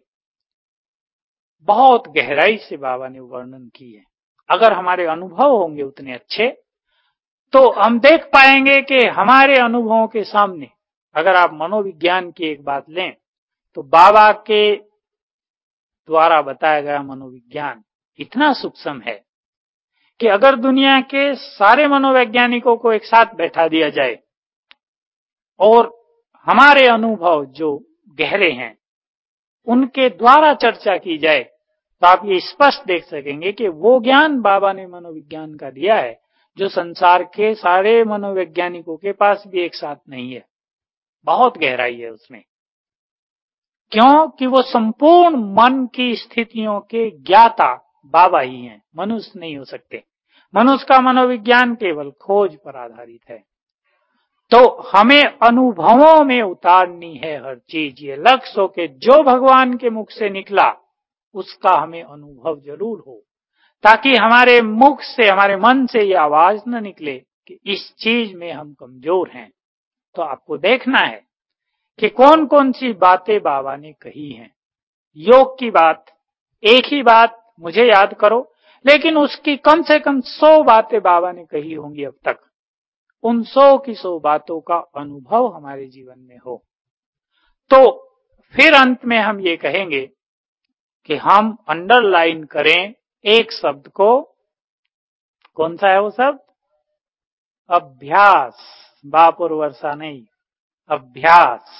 [SPEAKER 1] बहुत गहराई से बाबा ने वर्णन की है। अगर हमारे अनुभव होंगे उतने अच्छे तो हम देख पाएंगे कि हमारे अनुभवों के सामने, अगर आप मनोविज्ञान की एक बात लें तो बाबा के द्वारा बताया गया मनोविज्ञान इतना सूक्ष्म है कि अगर दुनिया के सारे मनोवैज्ञानिकों को एक साथ बैठा दिया जाए और हमारे अनुभव जो गहरे हैं उनके द्वारा चर्चा की जाए तो आप ये स्पष्ट देख सकेंगे कि वो ज्ञान बाबा ने मनोविज्ञान का दिया है जो संसार के सारे मनोवैज्ञानिकों के पास भी एक साथ नहीं है। बहुत गहराई है उसमें, क्योंकि वो संपूर्ण मन की स्थितियों के ज्ञाता बाबा ही हैं, मनुष्य नहीं हो सकते। मनुष्य का मनोविज्ञान केवल खोज पर आधारित है। तो हमें अनुभवों में उतारनी है हर चीज। ये लक्ष्य हो कि जो भगवान के मुख से निकला उसका हमें अनुभव जरूर हो, ताकि हमारे मुख से, हमारे मन से ये आवाज न निकले कि इस चीज में हम कमजोर हैं। तो आपको देखना है कि कौन कौन सी बातें बाबा ने कही हैं। योग की बात, एक ही बात मुझे याद करो, लेकिन उसकी कम से कम सौ बातें बाबा ने कही होंगी अब तक। उन सौ की सौ बातों का अनुभव हमारे जीवन में हो, तो फिर अंत में हम ये कहेंगे कि हम अंडरलाइन करें एक शब्द को। कौन सा है वो शब्द? अभ्यास। बाप और वर्षा नहीं, अभ्यास।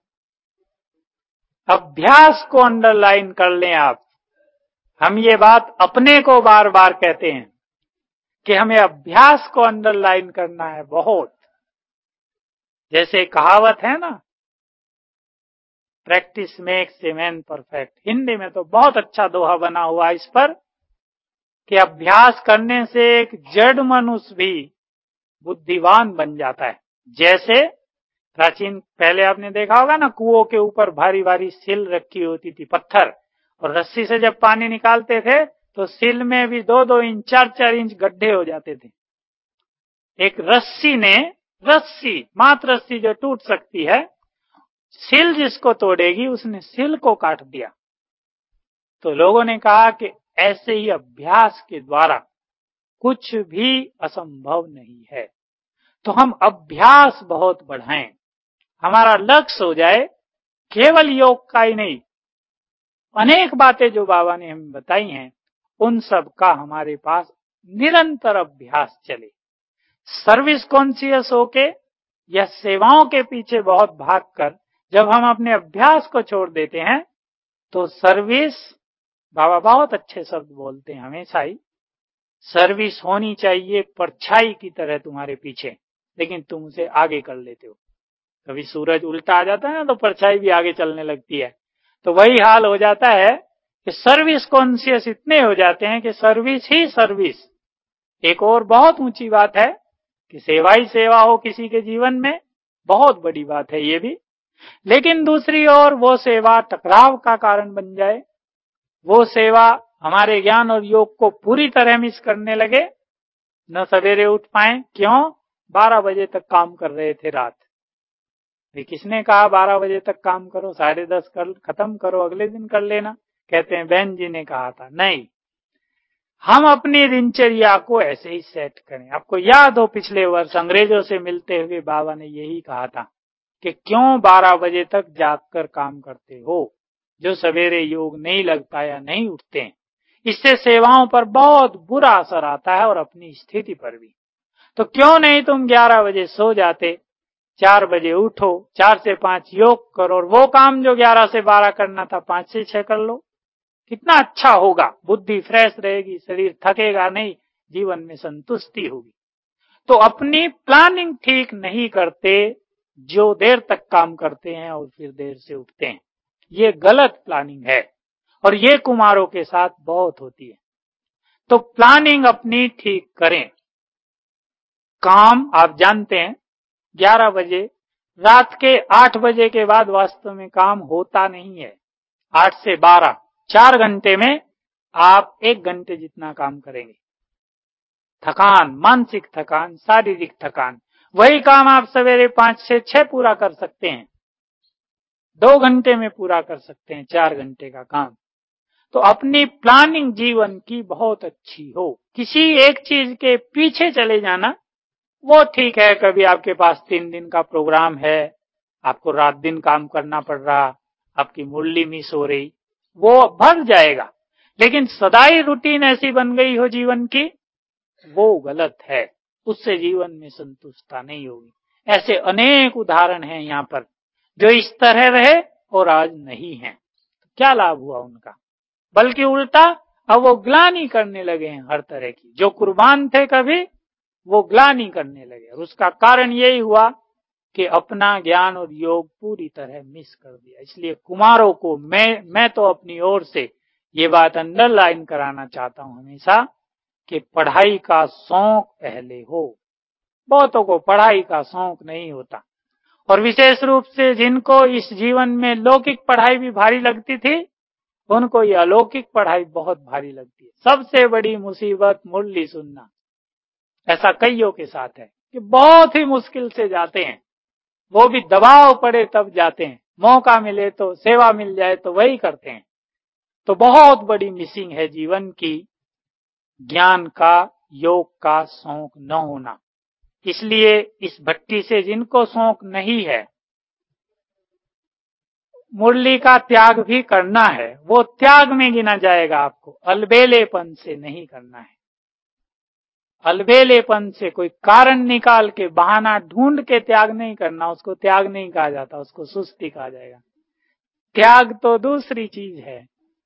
[SPEAKER 1] अभ्यास को अंडरलाइन कर लें आप। हम ये बात अपने को बार बार कहते हैं कि हमें अभ्यास को अंडरलाइन करना है बहुत। जैसे कहावत है ना, practice makes a man perfect. Hindi में तो बहुत अच्छा दोहा बना हुआ इस पर कि अभ्यास करने से एक जड़ मनुष्य भी बुद्धिवान बन जाता है। जैसे प्राचीन, पहले आपने देखा होगा ना, कुओं के ऊपर भारी भारी सिल रखी होती थी, पत्थर, और रस्सी से जब पानी निकालते थे तो सिल में भी दो दो इंच, चार चार इंच गड्ढे हो जाते थे। एक रस्सी ने, रस्सी, मात्र रस्सी जो टूट सकती है, सिल जिसको तोड़ेगी उसने सिल को काट दिया। तो लोगों ने कहा कि ऐसे ही अभ्यास के द्वारा कुछ भी असंभव नहीं है। तो हम अभ्यास बहुत बढ़ाएं, हमारा लक्ष्य हो जाए केवल योग का ही नहीं, अनेक बातें जो बाबा ने हमें बताई हैं उन सब का हमारे पास निरंतर अभ्यास चले। सर्विस कॉन्शियस होके या सेवाओं के पीछे बहुत भागकर जब हम अपने अभ्यास को छोड़ देते हैं तो सर्विस, बाबा बहुत अच्छे शब्द बोलते हैं हमेशा ही, सर्विस होनी चाहिए परछाई की तरह तुम्हारे पीछे, लेकिन तुम उसे आगे कर लेते हो। कभी सूरज उल्टा आ जाता है ना तो परछाई भी आगे चलने लगती है। तो वही हाल हो जाता है कि सर्विस कॉन्शियस इतने हो जाते हैं कि सर्विस ही सर्विस। एक और बहुत ऊंची बात है कि सेवा ही सेवा हो किसी के जीवन में, बहुत बड़ी बात है ये भी। लेकिन दूसरी ओर वो सेवा टकराव का कारण बन जाए, वो सेवा हमारे ज्ञान और योग को पूरी तरह मिस करने लगे, न सवेरे उठ पाए। क्यों? बारह बजे तक काम कर रहे थे रात। किसने कहा बारह बजे तक काम करो, साढ़े दस कर खत्म करो, अगले दिन कर लेना? कहते हैं बहन जी ने कहा था। नहीं, हम अपनी दिनचर्या को ऐसे ही सेट करें। आपको याद हो पिछले वर्ष अंग्रेजों से मिलते हुए बाबा ने यही कहा था कि क्यों बारह बजे तक जागकर काम करते हो, जो सवेरे योग नहीं लगता या नहीं उठते हैं। इससे सेवाओं पर बहुत बुरा असर आता है और अपनी स्थिति पर भी। तो क्यों नहीं तुम ग्यारह बजे सो जाते, चार बजे उठो, चार से पांच योग करो, और वो काम जो ग्यारह से बारह करना था पांच से छह कर लो। कितना अच्छा होगा, बुद्धि फ्रेश रहेगी, शरीर थकेगा नहीं, जीवन में संतुष्टि होगी। तो अपनी प्लानिंग ठीक नहीं करते, जो देर तक काम करते हैं और फिर देर से उठते हैं, ये गलत प्लानिंग है और ये कुमारों के साथ बहुत होती है। तो प्लानिंग अपनी ठीक करें। काम आप जानते हैं ग्यारह बजे, रात के आठ बजे के बाद वास्तव में काम होता नहीं है। आठ से बारह, चार घंटे में आप एक घंटे जितना काम करेंगे। थकान, मानसिक थकान, शारीरिक थकान, वही काम आप सवेरे पांच से छह पूरा कर सकते हैं, दो घंटे में पूरा कर सकते हैं चार घंटे का काम। तो अपनी प्लानिंग जीवन की बहुत अच्छी हो। किसी एक चीज के पीछे चले जाना वो ठीक है, कभी आपके पास तीन दिन का प्रोग्राम है, आपको रात दिन काम करना पड़ रहा, आपकी मुरली मिस हो रही, वो भर जाएगा। लेकिन सदाई रूटीन ऐसी बन गई हो जीवन की, वो गलत है, उससे जीवन में संतुष्टता नहीं होगी। ऐसे अनेक उदाहरण हैं यहाँ पर जो इस तरह रहे और आज नहीं है। क्या लाभ हुआ उनका? बल्कि उल्टा अब वो ग्लानि करने लगे हैं हर तरह की। जो कुर्बान थे कभी, वो ग्लानि करने लगे, और उसका कारण यही हुआ कि अपना ज्ञान और योग पूरी तरह मिस कर दिया। इसलिए कुमारों को मैं मैं तो अपनी ओर से ये बात अंडरलाइन कराना चाहता हूं हमेशा कि पढ़ाई का शौक पहले हो। बहुतों को पढ़ाई का शौक नहीं होता, और विशेष रूप से जिनको इस जीवन में लौकिक पढ़ाई भी भारी लगती थी, उनको ये अलौकिक पढ़ाई बहुत भारी लगती है। सबसे बड़ी मुसीबत मुरली सुनना। ऐसा कईयों के साथ है कि बहुत ही मुश्किल से जाते हैं, वो भी दबाव पड़े तब जाते हैं, मौका मिले तो, सेवा मिल जाए तो वही करते हैं। तो बहुत बड़ी मिसिंग है जीवन की, ज्ञान का, योग का शौक न होना। इसलिए इस भट्टी से जिनको शौक नहीं है, मुरली का त्याग भी करना है, वो त्याग में गिना जाएगा आपको, अलबेलेपन से नहीं करना है। अलबेलेपन से कोई कारण निकाल के, बहाना ढूंढ के त्याग नहीं करना, उसको त्याग नहीं कहा जाता, उसको सुस्ती कहा जाएगा। त्याग तो दूसरी चीज है।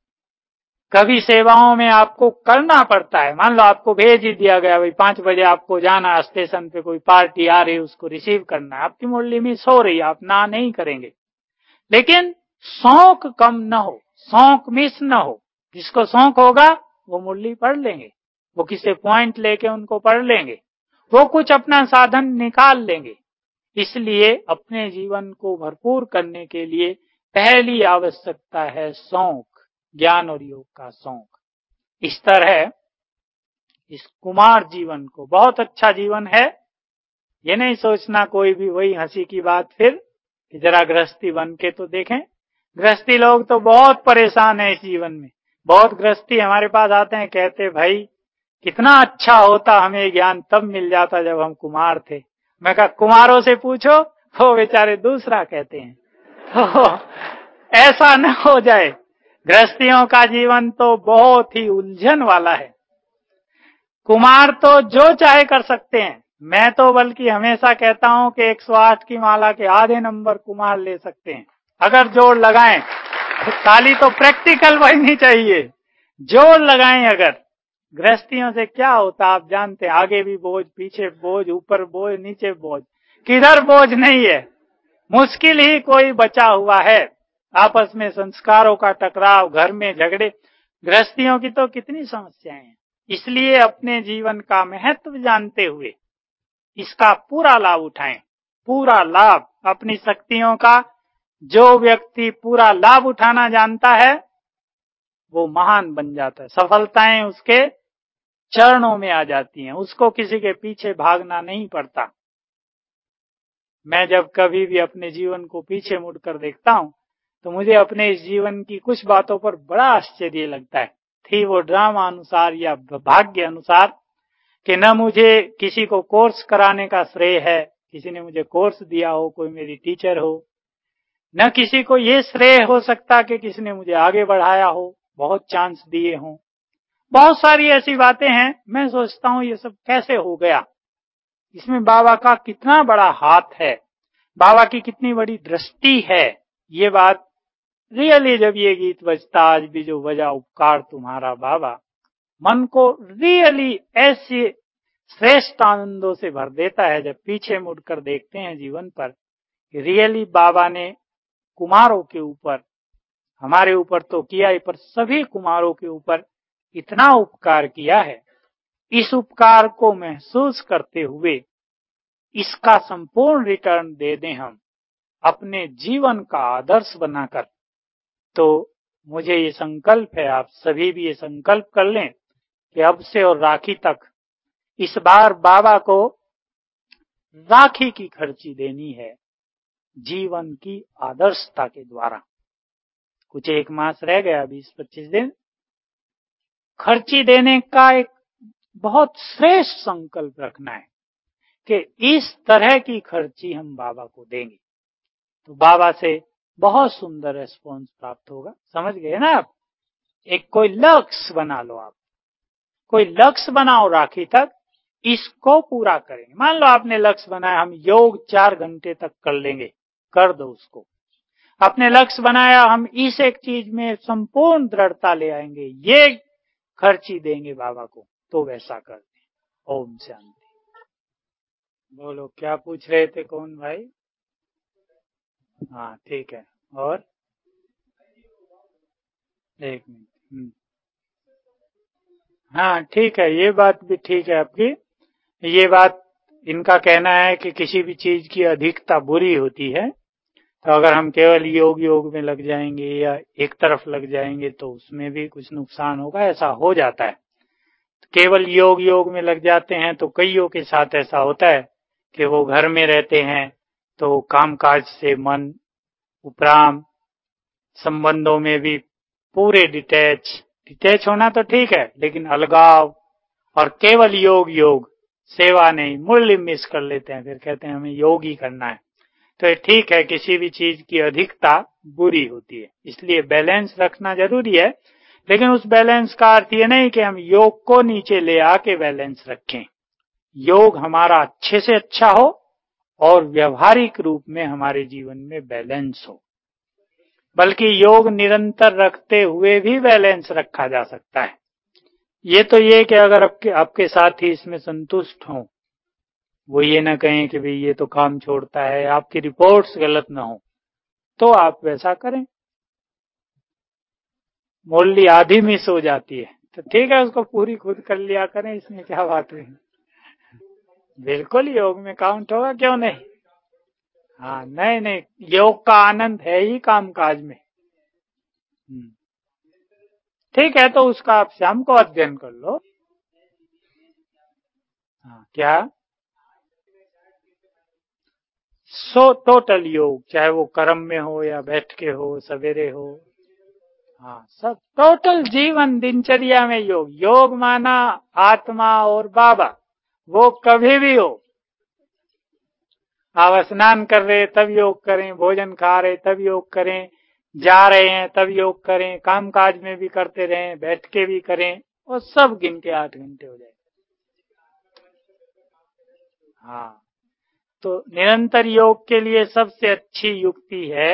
[SPEAKER 1] कभी सेवाओं में आपको करना पड़ता है, मान लो आपको भेज ही दिया गया, भाई पांच बजे आपको जाना, स्टेशन पे कोई पार्टी आ रही है, उसको रिसीव करना है, आपकी मुरली मिस हो रही है, आप ना नहीं करेंगे, लेकिन शौक कम न हो, शौक मिस न हो। जिसको शौक होगा वो मुरली पढ़ लेंगे, वो किसी पॉइंट लेके उनको पढ़ लेंगे, वो कुछ अपना साधन निकाल लेंगे। इसलिए अपने जीवन को भरपूर करने के लिए पहली आवश्यकता है शौक, ज्ञान और योग का शौक। इस तरह इस कुमार जीवन को बहुत अच्छा जीवन है। ये नहीं सोचना कोई भी वही हंसी की बात फिर कि जरा गृहस्थी बन के तो देखें। गृहस्थी लोग तो बहुत परेशान है इस जीवन में। बहुत गृहस्थी हमारे पास आते हैं, कहते भाई कितना अच्छा होता, हमें ज्ञान तब मिल जाता जब हम कुमार थे। मैं कहा कुमारों से पूछो, वो बेचारे दूसरा कहते हैं। तो ऐसा न हो जाए। गृहस्थियों का जीवन तो बहुत ही उलझन वाला है। कुमार तो जो चाहे कर सकते हैं। मैं तो बल्कि हमेशा कहता हूं कि एक सौ आठ की माला के आधे नंबर कुमार ले सकते हैं अगर जोर लगाएं। ताली तो प्रैक्टिकल बननी चाहिए, जोर लगाएं अगर। गृहस्थियों से क्या होता आप जानते हैं, आगे भी बोझ, पीछे बोझ, ऊपर बोझ, नीचे बोझ, किधर बोझ नहीं है। मुश्किल ही कोई बचा हुआ है। आपस में संस्कारों का टकराव, घर में झगड़े, गृहस्थियों की तो कितनी समस्याएं हैं। इसलिए अपने जीवन का महत्व जानते हुए इसका पूरा लाभ उठाएं, पूरा लाभ अपनी शक्तियों का। जो व्यक्ति पूरा लाभ उठाना जानता है वो महान बन जाता है, सफलताएं उसके चरणों में आ जाती हैं, उसको किसी के पीछे भागना नहीं पड़ता। मैं जब कभी भी अपने जीवन को पीछे मुड़कर देखता हूं तो मुझे अपने इस जीवन की कुछ बातों पर बड़ा आश्चर्य लगता है। थी वो ड्रामा अनुसार या भाग्य अनुसार कि न मुझे किसी को कोर्स कराने का श्रेय है, किसी ने मुझे कोर्स दिया हो, कोई मेरी टीचर हो, न किसी को ये श्रेय हो सकता कि किसी ने मुझे आगे बढ़ाया हो, बहुत चांस दिए हों। बहुत सारी ऐसी बातें हैं। मैं सोचता हूं ये सब कैसे हो गया, इसमें बाबा का कितना बड़ा हाथ है, बाबा की कितनी बड़ी दृष्टि है। ये बात रियली जब ये गीत बजता, आज भी जो बजा उपकार तुम्हारा बाबा, मन को रियली ऐसे श्रेष्ठ आनंदों से भर देता है जब पीछे मुड़कर देखते हैं जीवन पर कि रियली बाबा ने कुमारों के ऊपर, हमारे ऊपर तो किया ही, पर सभी कुमारों के ऊपर इतना उपकार किया है। इस उपकार को महसूस करते हुए इसका संपूर्ण रिटर्न दे दें हम अपने जीवन का आदर्श बनाकर। तो मुझे ये संकल्प है, आप सभी भी ये संकल्प कर लें कि अब से और राखी तक इस बार बाबा को राखी की खर्ची देनी है जीवन की आदर्शता के द्वारा। कुछ एक मास रह गया, बीस पच्चीस दिन। खर्ची देने का एक बहुत श्रेष्ठ संकल्प रखना है कि इस तरह की खर्ची हम बाबा को देंगे तो बाबा से बहुत सुंदर रेस्पॉन्स प्राप्त होगा। समझ गए ना आप? एक कोई लक्ष्य बना लो, आप कोई लक्ष्य बनाओ राखी तक, इसको पूरा करेंगे। मान लो आपने लक्ष्य बनाया हम योग चार घंटे तक कर लेंगे, कर दो उसको। अपने लक्ष्य बनाया हम इस एक चीज में संपूर्ण दृढ़ता ले आएंगे, ये खर्ची देंगे बाबा को, तो वैसा कर दें। ओम शांति। बोलो क्या पूछ रहे थे, कौन भाई? हाँ ठीक है। और एक मिनट। हाँ ठीक है, ये बात भी ठीक है आपकी। ये बात इनका कहना है कि किसी भी चीज की अधिकता बुरी होती है। तो अगर हम केवल योग योग में लग जाएंगे या एक तरफ लग जाएंगे तो उसमें भी कुछ नुकसान होगा, ऐसा हो जाता है। केवल योग योग में लग जाते हैं तो कईयों के साथ ऐसा होता है कि वो घर में रहते हैं तो कामकाज से मन उपराम, संबंधों में भी पूरे डिटैच डिटैच होना तो ठीक है, लेकिन अलगाव, और केवल योग योग, सेवा नहीं, मूल्य मिस कर लेते हैं, फिर कहते हैं हमें योग ही करना है। तो ये ठीक है, किसी भी चीज की अधिकता बुरी होती है, इसलिए बैलेंस रखना जरूरी है। लेकिन उस बैलेंस का अर्थ ये नहीं कि हम योग को नीचे ले आके बैलेंस रखें। योग हमारा अच्छे से अच्छा हो और व्यवहारिक रूप में हमारे जीवन में बैलेंस हो, बल्कि योग निरंतर रखते हुए भी बैलेंस रखा जा सकता है। ये तो ये कि अगर आपके आपके साथी इसमें संतुष्ट हों, वो ये ना कहें कि भाई ये तो काम छोड़ता है, आपकी रिपोर्ट्स गलत ना हो, तो आप वैसा करें। मोरली आधी मिस हो जाती है तो ठीक है, उसको पूरी खुद कर लिया करें, इसमें क्या बात हुई। बिल्कुल योग में काउंट होगा, क्यों नहीं। हाँ नहीं नहीं, योग का आनंद है ही काम काज में। ठीक है, तो उसका आप शाम को अध्ययन कर लो। हाँ क्या, सो टोटल योग, चाहे वो कर्म में हो या बैठ के हो, सवेरे हो, हाँ सब टोटल जीवन दिनचर्या में योग। योग माना आत्मा और बाबा, वो कभी भी हो। आप स्नान कर रहे तब योग करें, भोजन खा रहे तब योग करें, जा रहे हैं तब योग करें, काम काज में भी करते रहें, बैठ के भी करें, और सब गिन के आठ घंटे हो जाए। हाँ, तो निरंतर योग के लिए सबसे अच्छी युक्ति है,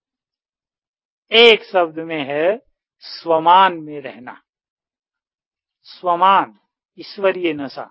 [SPEAKER 1] एक शब्द में है, स्वमान में रहना। स्वमान, ईश्वरीय नशा,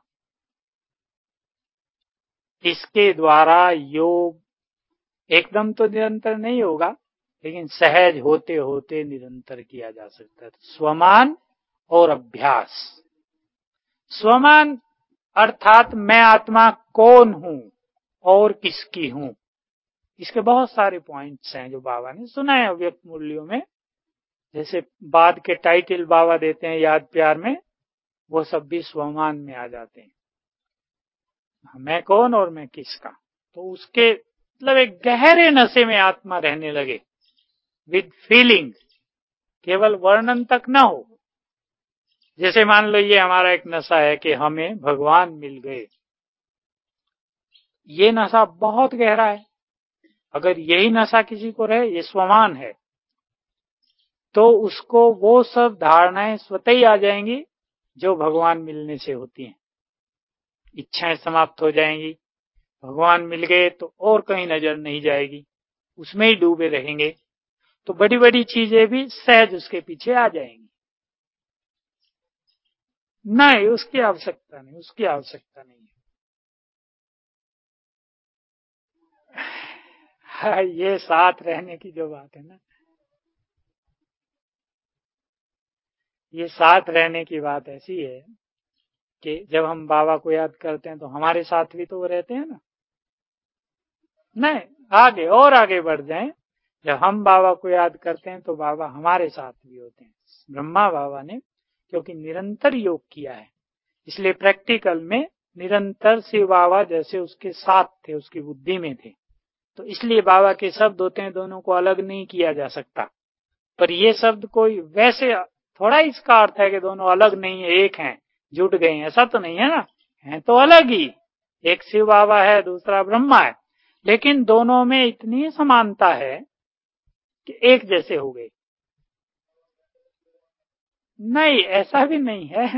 [SPEAKER 1] इसके द्वारा योग एकदम तो निरंतर नहीं होगा, लेकिन सहज होते होते निरंतर किया जा सकता है। स्वमान और अभ्यास। स्वमान अर्थात मैं आत्मा कौन हूं और किसकी हूं। इसके बहुत सारे पॉइंट्स हैं जो बाबा ने सुना है अव्यक्त मूल्यों में। जैसे बाद के टाइटल बाबा देते हैं याद प्यार में, वो सब भी स्वमान में आ जाते हैं, मैं कौन और मैं किसका। तो उसके मतलब एक गहरे नशे में आत्मा रहने लगे, विद फीलिंग, केवल वर्णन तक ना हो। जैसे मान लो ये हमारा एक नशा है कि हमें भगवान मिल गए, ये नशा बहुत गहरा है। अगर यही नशा किसी को रहे, ये स्वमान है, तो उसको वो सब धारणाएं स्वतः ही आ जाएंगी जो भगवान मिलने से होती हैं। इच्छाएं समाप्त हो जाएंगी, भगवान मिल गए तो और कहीं नजर नहीं जाएगी, उसमें ही डूबे रहेंगे, तो बड़ी बड़ी चीजें भी सहज उसके पीछे आ जाएंगी। नहीं, उसकी आवश्यकता नहीं, उसकी आवश्यकता नहीं है। हाँ, ये साथ रहने की जो बात है ना, ये साथ रहने की बात ऐसी है कि जब हम बाबा को याद करते हैं तो हमारे साथ भी तो वो रहते हैं ना। नहीं, आगे और आगे बढ़ जाएं, जब हम बाबा को याद करते हैं तो बाबा हमारे साथ भी होते हैं। ब्रह्मा बाबा ने क्योंकि निरंतर योग किया है, इसलिए प्रैक्टिकल में निरंतर शिव बाबा जैसे उसके साथ थे, उसकी बुद्धि में थे। तो इसलिए बाबा के शब्द होते हैं, दोनों को अलग नहीं किया जा सकता। पर ये शब्द कोई वैसे थोड़ा इसका अर्थ है कि दोनों अलग नहीं है, एक हैं, जुट गए हैं, ऐसा तो नहीं है ना। हैं तो अलग ही, एक शिव बाबा है, दूसरा ब्रह्मा है, लेकिन दोनों में इतनी समानता है कि एक जैसे हो गए। नहीं, ऐसा भी नहीं है।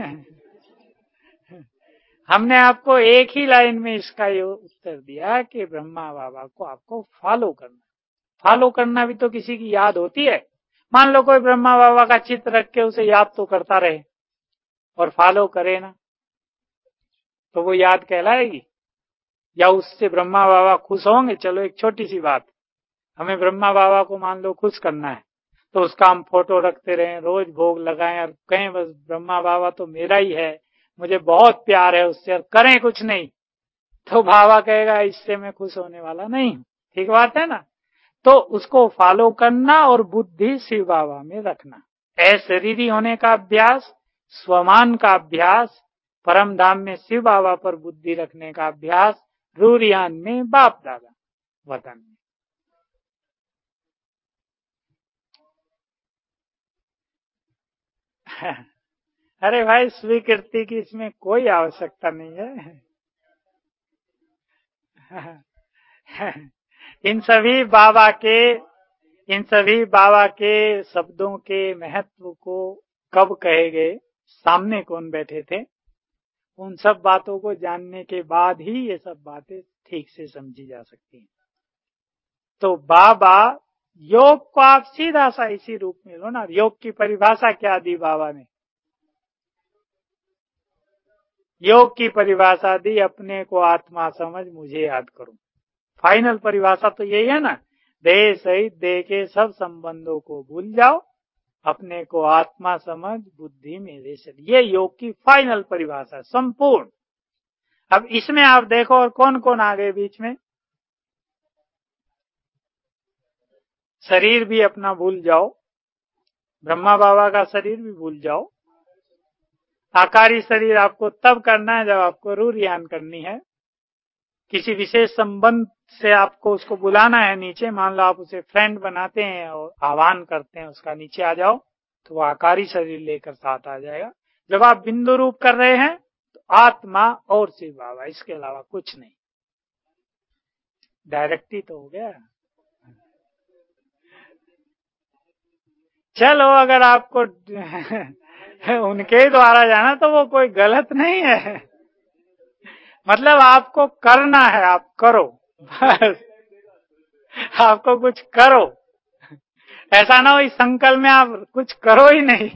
[SPEAKER 1] हमने आपको एक ही लाइन में इसका ये उत्तर दिया कि ब्रह्मा बाबा को आपको फॉलो करना। फॉलो करना भी तो किसी की याद होती है। मान लो कोई ब्रह्मा बाबा का चित्र रख के उसे याद तो करता रहे और फॉलो करे ना, तो वो याद कहलाएगी? या उससे ब्रह्मा बाबा खुश होंगे? चलो एक छोटी सी बात, हमें ब्रह्मा बाबा को मान लो खुश करना है, तो उसका हम फोटो रखते रहें, रोज भोग लगाएं और कहें बस ब्रह्मा बाबा तो मेरा ही है, मुझे बहुत प्यार है उससे, और करें कुछ नहीं, तो बाबा कहेगा इससे मैं खुश होने वाला नहीं। ठीक बात है ना। तो उसको फॉलो करना और बुद्धि शिव बाबा में रखना। अशरीरी होने का अभ्यास, स्वमान का अभ्यास, परम धाम में शिव बाबा पर बुद्धि रखने का अभ्यास, रूरियान में बाप दादा वतन में। अरे भाई स्वीकृति की इसमें कोई आवश्यकता नहीं है। इन सभी बाबा के इन सभी बाबा के शब्दों के महत्व को कब कहे गए, सामने कौन बैठे थे, उन सब बातों को जानने के बाद ही ये सब बातें ठीक से समझी जा सकती हैं। तो बाबा योग को आप सीधा सा इसी रूप में लो ना। योग की परिभाषा क्या दी बाबा ने? योग की परिभाषा दी, अपने को आत्मा समझ मुझे याद करो। फाइनल परिभाषा तो यही है ना, देह सहित देह के सब संबंधों को भूल जाओ, अपने को आत्मा समझ बुद्धि मेरे से। ये योग की फाइनल परिभाषा संपूर्ण। अब इसमें आप देखो और कौन कौन आ गए बीच में। शरीर भी अपना भूल जाओ, ब्रह्मा बाबा का शरीर भी भूल जाओ। आकारी शरीर आपको तब करना है जब आपको रूरियान करनी है। किसी विशेष संबंध से आपको उसको बुलाना है नीचे, मान लो आप उसे फ्रेंड बनाते हैं और आह्वान करते हैं उसका नीचे आ जाओ, तो वो आकारी शरीर लेकर साथ आ जाएगा। जब आप बिंदु रूप कर रहे हैं तो आत्मा और शिव बाबा, इसके अलावा कुछ नहीं। डायरेक्ट ही तो हो गया। चलो अगर आपको उनके द्वारा जाना तो वो कोई गलत नहीं है, मतलब आपको करना है, आप करो बस। आपको कुछ करो, ऐसा ना हो इस संकल्प में आप कुछ करो ही नहीं।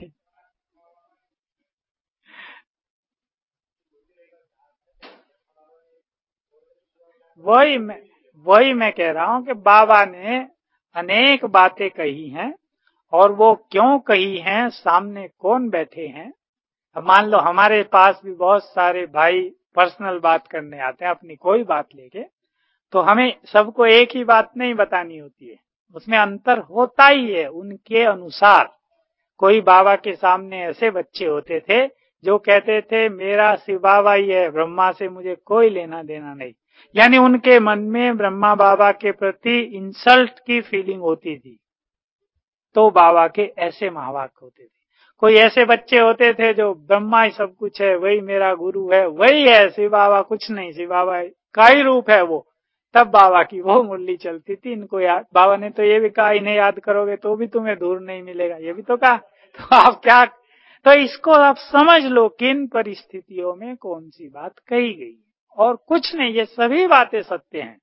[SPEAKER 1] वही मैं वही मैं कह रहा हूं कि बाबा ने अनेक बातें कही हैं, और वो क्यों कही हैं, सामने कौन बैठे हैं। अब मान लो हमारे पास भी बहुत सारे भाई पर्सनल बात करने आते हैं अपनी कोई बात लेके, तो हमें सबको एक ही बात नहीं बतानी होती है, उसमें अंतर होता ही है उनके अनुसार। कोई बाबा के सामने ऐसे बच्चे होते थे जो कहते थे मेरा शिव बाबा ही है, ब्रह्मा से मुझे कोई लेना देना नहीं। यानी उनके मन में ब्रह्मा बाबा के प्रति इंसल्ट की फीलिंग होती थी। तो बाबा के ऐसे महावाक्य होते थे। कोई ऐसे बच्चे होते थे जो ब्रह्मा ही सब कुछ है, वही मेरा गुरु है, वही है, शिव बाबा कुछ नहीं, शिव बाबा का ही रूप है वो। तब बाबा की वो मुरली चलती थी। इनको याद, बाबा ने तो ये भी कहा इन्हें याद करोगे तो भी तुम्हें दूर नहीं मिलेगा, ये भी तो कहा। तो आप क्या, तो इसको आप समझ लो किन परिस्थितियों में कौन सी बात कही गई, और कुछ नहीं, ये सभी बातें सत्य हैं।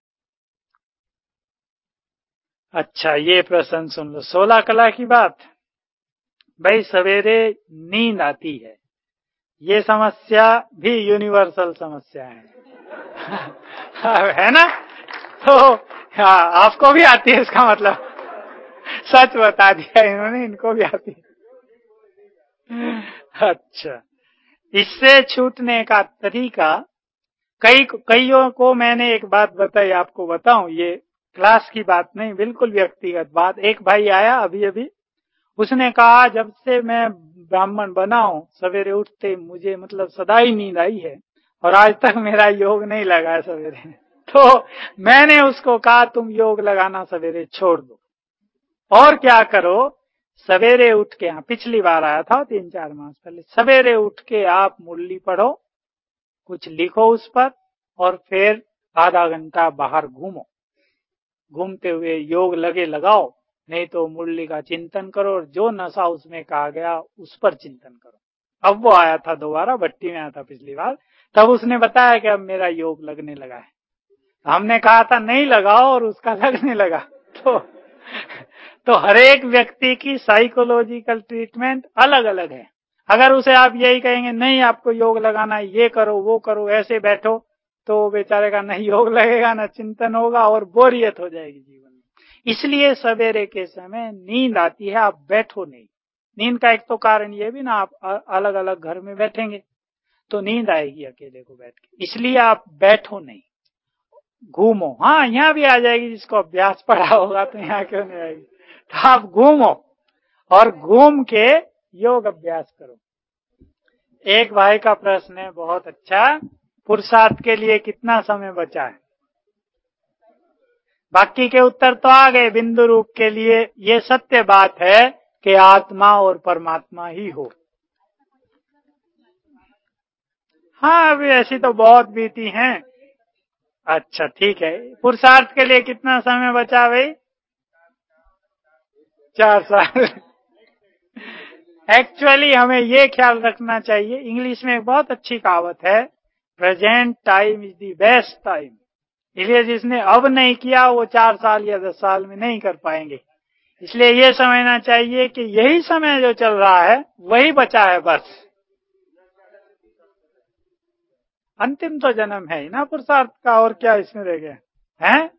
[SPEAKER 1] अच्छा ये प्रश्न सुन लो, सोलह कला की बात। भाई सवेरे नींद आती है, ये समस्या भी यूनिवर्सल समस्या है। है ना। तो हाँ आपको भी आती है, इसका मतलब सच बता दिया इन्होंने, इनको भी आती है। अच्छा, इससे छूटने का तरीका, कई कईयों को मैंने एक बात बताई, आपको बताऊं, ये क्लास की बात नहीं, बिल्कुल व्यक्तिगत बात। एक भाई आया अभी अभी, उसने कहा जब से मैं ब्राह्मण बना हूं, सवेरे उठते मुझे मतलब सदा ही नींद आई है, और आज तक मेरा योग नहीं लगा है सवेरे। तो मैंने उसको कहा तुम योग लगाना सवेरे छोड़ दो, और क्या करो, सवेरे उठ के, हाँ पिछली बार आया था तीन चार मास पहले, सवेरे उठ के आप मुरली पढ़ो, कुछ लिखो उस पर, और फिर आधा घंटा बाहर घूमो, घूमते हुए योग लगे लगाओ, नहीं तो मुरली का चिंतन करो, और जो नशा उसमें कहा गया उस पर चिंतन करो। अब वो आया था दोबारा, भट्टी में आया था पिछली बार, तब उसने बताया कि अब मेरा योग लगने लगा है। हमने कहा था नहीं लगाओ, और उसका लगने लगा। तो तो हर एक व्यक्ति की साइकोलॉजिकल ट्रीटमेंट अलग अलग है। अगर उसे आप यही कहेंगे नहीं आपको योग लगाना है, ये करो वो करो, ऐसे बैठो, तो बेचारे का नहीं योग लगेगा, ना चिंतन होगा, और बोरियत हो जाएगी जीवन में।
[SPEAKER 2] इसलिए सवेरे के समय नींद आती है, आप बैठो नहीं। नींद का एक तो कारण ये भी ना, आप अलग अलग घर में बैठेंगे तो नींद आएगी अकेले को बैठ के, इसलिए आप बैठो नहीं, घूमो। हाँ, यहाँ भी आ जाएगी, जिसको अभ्यास पढ़ा होगा तो यहाँ क्यों नहीं आएगी। तो आप घूमो और घूम के योग अभ्यास करो। एक भाई का प्रश्न है बहुत अच्छा, पुरुषार्थ के लिए कितना समय बचा है? बाकी के उत्तर तो आ गए। बिंदु रूप के लिए ये सत्य बात है कि आत्मा और परमात्मा ही हो। हाँ, अभी ऐसी तो बहुत बीती हैं। अच्छा ठीक है, पुरुषार्थ के लिए कितना समय बचा भाई? चार साल। एक्चुअली हमें ये ख्याल रखना चाहिए, इंग्लिश में एक बहुत अच्छी कहावत है, present time is the best time. इसलिए जिसने अब नहीं किया वो चार साल या दस साल में नहीं कर पाएंगे। इसलिए ये समझना चाहिए कि यही समय जो चल रहा है वही बचा है बस। अंतिम तो जन्म है ही ना पुरुषार्थ का, और क्या इसमें रह गया है?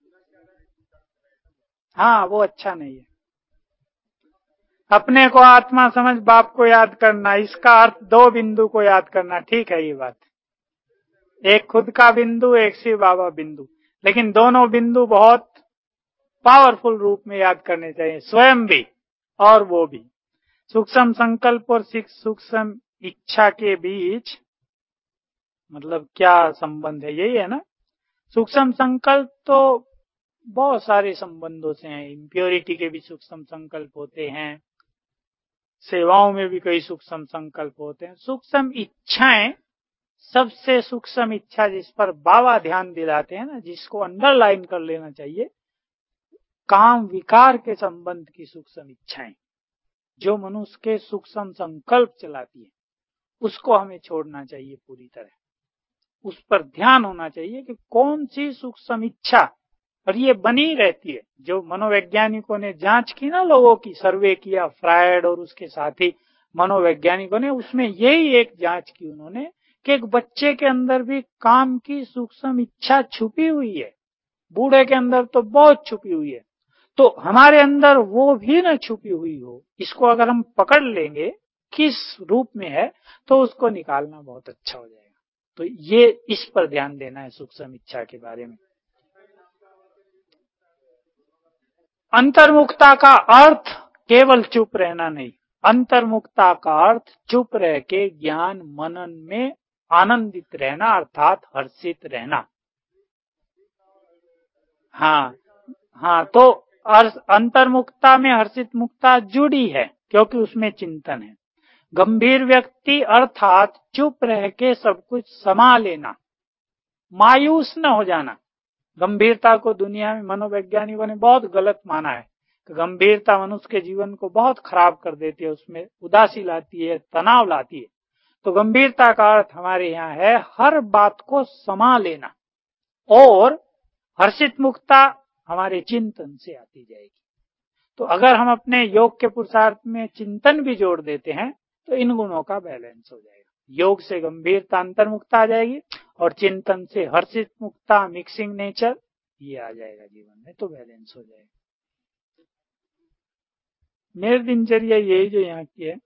[SPEAKER 2] हाँ, वो अच्छा नहीं है। अपने को आत्मा समझ बाप को याद करना, इसका अर्थ दो बिंदु को याद करना। ठीक है ये बात, एक खुद का बिंदु, एक शिव बाबा बिंदु, लेकिन दोनों बिंदु बहुत पावरफुल रूप में याद करने चाहिए, स्वयं भी और वो भी। सूक्ष्म संकल्प और सूक्ष्म इच्छा के बीच मतलब क्या संबंध है, यही है ना। सूक्ष्म संकल्प तो बहुत सारे संबंधों से हैं, इम्प्योरिटी के भी सूक्ष्म संकल्प होते हैं, सेवाओं में भी कई सूक्ष्म संकल्प होते हैं। सूक्ष्म इच्छाएं, सबसे सूक्ष्म इच्छा जिस पर बाबा ध्यान दिलाते हैं ना, जिसको अंडरलाइन कर लेना चाहिए, काम विकार के संबंध की सूक्ष्म इच्छाएं जो मनुष्य के सूक्ष्म संकल्प चलाती है, उसको हमें छोड़ना चाहिए पूरी तरह। उस पर ध्यान होना चाहिए कि कौन सी सूक्ष्म इच्छा, और ये बनी रहती है। जो मनोवैज्ञानिकों ने जांच की ना, लोगों की सर्वे किया, फ्रायड और उसके साथी मनोवैज्ञानिकों ने, उसमें यही एक जांच की उन्होंने कि एक बच्चे के अंदर भी काम की सूक्ष्म इच्छा छुपी हुई है, बूढ़े के अंदर तो बहुत छुपी हुई है। तो हमारे अंदर वो भी न छुपी हुई हो, इसको अगर हम पकड़ लेंगे किस रूप में है, तो उसको निकालना बहुत अच्छा हो जाएगा। तो ये इस पर ध्यान देना है सूक्ष्म इच्छा के बारे में। अंतर्मुखता का अर्थ केवल चुप रहना नहीं, अंतर्मुखता का अर्थ चुप रह के ज्ञान मनन में आनंदित रहना, अर्थात हर्षित रहना। हाँ हाँ, तो अंतर्मुखता में हर्षित मुक्ता जुड़ी है क्योंकि उसमें चिंतन है। गंभीर व्यक्ति अर्थात चुप रह के सब कुछ समा लेना, मायूस न हो जाना। गंभीरता को दुनिया में मनोवैज्ञानिकों ने बहुत गलत माना है कि गंभीरता मनुष्य के जीवन को बहुत खराब कर देती है, उसमें उदासी लाती है, तनाव लाती है। तो गंभीरता का अर्थ हमारे यहाँ है हर बात को समा लेना, और हर्षित मुक्ता हमारे चिंतन से आती जाएगी। तो अगर हम अपने योग के पुरुषार्थ में चिंतन भी जोड़ देते हैं तो इन गुणों का बैलेंस हो जाएगा। योग से गंभीरता अंतर्मुक्ता आ जाएगी और चिंतन से हर्षित मुक्ता, मिक्सिंग नेचर, ये आ जाएगा जीवन में, तो बैलेंस हो जाएगा। मेरी दिनचर्या यही जो यहाँ की है,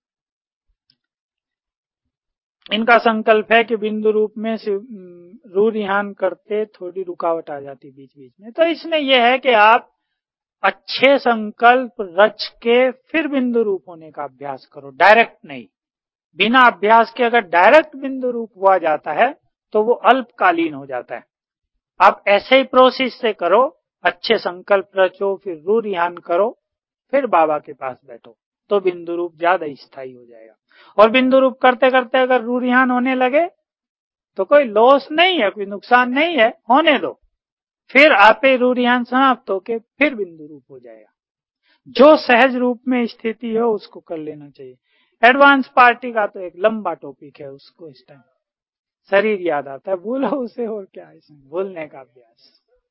[SPEAKER 2] इनका संकल्प है कि बिंदु रूप में रू रिहान करते थोड़ी रुकावट आ जाती बीच बीच में। तो इसमें यह है कि आप अच्छे संकल्प रच के फिर बिंदु रूप होने का अभ्यास करो, डायरेक्ट नहीं। बिना अभ्यास के अगर डायरेक्ट बिंदु रूप हुआ जाता है तो वो अल्पकालीन हो जाता है। आप ऐसे ही प्रोसेस से करो, अच्छे संकल्प रचो, फिर रू रिहान करो, फिर बाबा के पास बैठो, तो बिंदु रूप ज्यादा स्थायी हो जाएगा। और बिंदु रूप करते करते अगर रू रिहान होने लगे तो कोई लॉस नहीं है, कोई नुकसान नहीं है, होने दो, फिर आपे रू रिहान समाप्त होके फिर बिंदु रूप हो जाएगा। जो सहज रूप में स्थिति हो उसको कर लेना चाहिए। एडवांस पार्टी का तो एक लंबा टॉपिक है, उसको इस टाइम शरीर याद आता है, भूलो उसे, और क्या है इसमें भूलने का अभ्यास।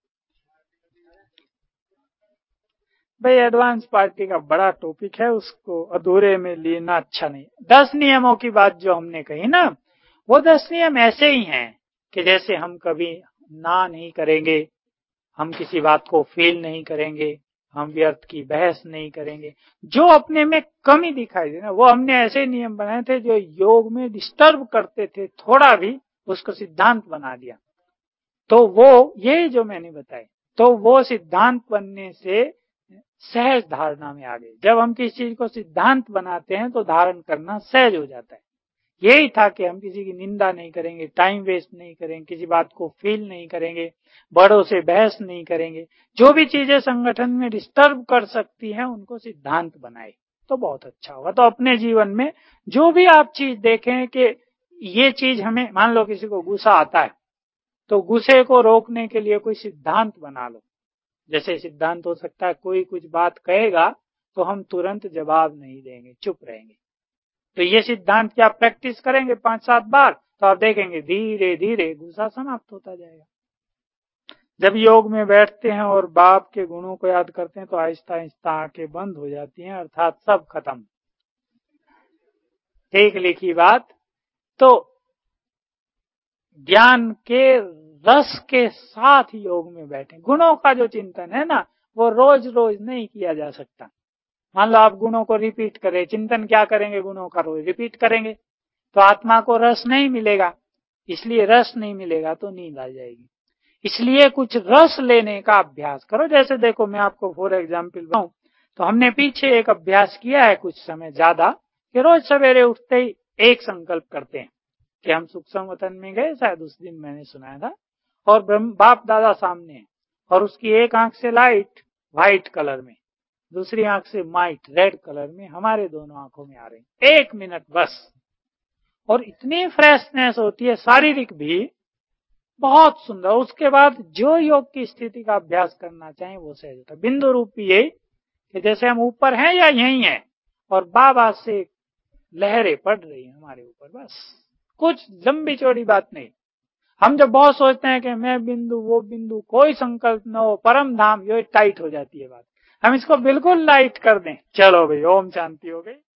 [SPEAKER 2] भाई एडवांस पार्टी का बड़ा टॉपिक है, उसको अधूरे में लेना अच्छा नहीं। दस नियमों की बात जो हमने कही ना, वो दस नियम ऐसे ही हैं कि जैसे हम कभी ना नहीं करेंगे, हम किसी बात को फील नहीं करेंगे, हम व्यर्थ की बहस नहीं करेंगे। जो अपने में कमी दिखाई दे ना, वो हमने ऐसे नियम बनाए थे जो योग में डिस्टर्ब करते थे, थोड़ा भी उसको सिद्धांत बना दिया। तो वो ये जो मैंने बताए, तो वो सिद्धांत बनने से सहज धारणा में आ गए। जब हम किसी चीज को सिद्धांत बनाते हैं तो धारण करना सहज हो जाता है। यही था कि हम किसी की निंदा नहीं करेंगे, टाइम वेस्ट नहीं करेंगे, किसी बात को फील नहीं करेंगे, बड़ों से बहस नहीं करेंगे। जो भी चीजें संगठन में डिस्टर्ब कर सकती हैं उनको सिद्धांत बनाए तो बहुत अच्छा होगा। तो अपने जीवन में जो भी आप चीज देखें कि ये चीज हमें, मान लो किसी को गुस्सा आता है, तो गुस्से को रोकने के लिए कोई सिद्धांत बना लो। जैसे सिद्धांत हो सकता है कोई कुछ बात कहेगा तो हम तुरंत जवाब नहीं देंगे, चुप रहेंगे। तो ये सिद्धांत क्या प्रैक्टिस करेंगे पांच सात बार तो आप देखेंगे धीरे धीरे गुस्सा समाप्त होता जाएगा। जब योग में बैठते हैं और बाप के गुणों को याद करते हैं तो आहिस्ता आहिस्ता आंखें बंद हो जाती हैं, अर्थात सब खत्म। ठीक लिखी बात। तो ज्ञान के रस के साथ योग में बैठे। गुणों का जो चिंतन है ना, वो रोज रोज नहीं किया जा सकता। मान लो आप गुणों को रिपीट करें, चिंतन क्या करेंगे, गुणों का रोज रिपीट करेंगे तो आत्मा को रस नहीं मिलेगा। इसलिए रस नहीं मिलेगा तो नींद आ जाएगी। इसलिए कुछ रस लेने का अभ्यास करो। जैसे देखो, मैं आपको फॉर एग्जाम्पल बताऊं तो हमने पीछे एक अभ्यास किया है कुछ समय ज्यादा, कि रोज सवेरे उठते ही एक संकल्प करते हैं कि हम सूक्ष्म वतन में गए, शायद उस दिन मैंने सुनाया था, और बाप दादा सामने है और उसकी एक आंख से लाइट व्हाइट कलर में, दूसरी आंख से माइट रेड कलर में हमारे दोनों आंखों में आ रही, एक मिनट बस। और इतनी फ्रेशनेस होती है, शारीरिक भी बहुत सुंदर। उसके बाद जो योग की स्थिति का अभ्यास करना चाहें वो सहज होता है। बिंदु रूपी यही कि जैसे हम ऊपर हैं या यहीं हैं और बाबा से लहरें पड़ रही हैं हमारे ऊपर, बस कुछ लंबी चौड़ी बात नहीं। हम जब बहुत सोचते हैं कि मैं बिंदु वो बिंदु, कोई संकल्प न हो, परम धाम, ये टाइट हो जाती है बात। हम इसको बिल्कुल लाइट कर दें, चलो भाई ओम शांति हो गई।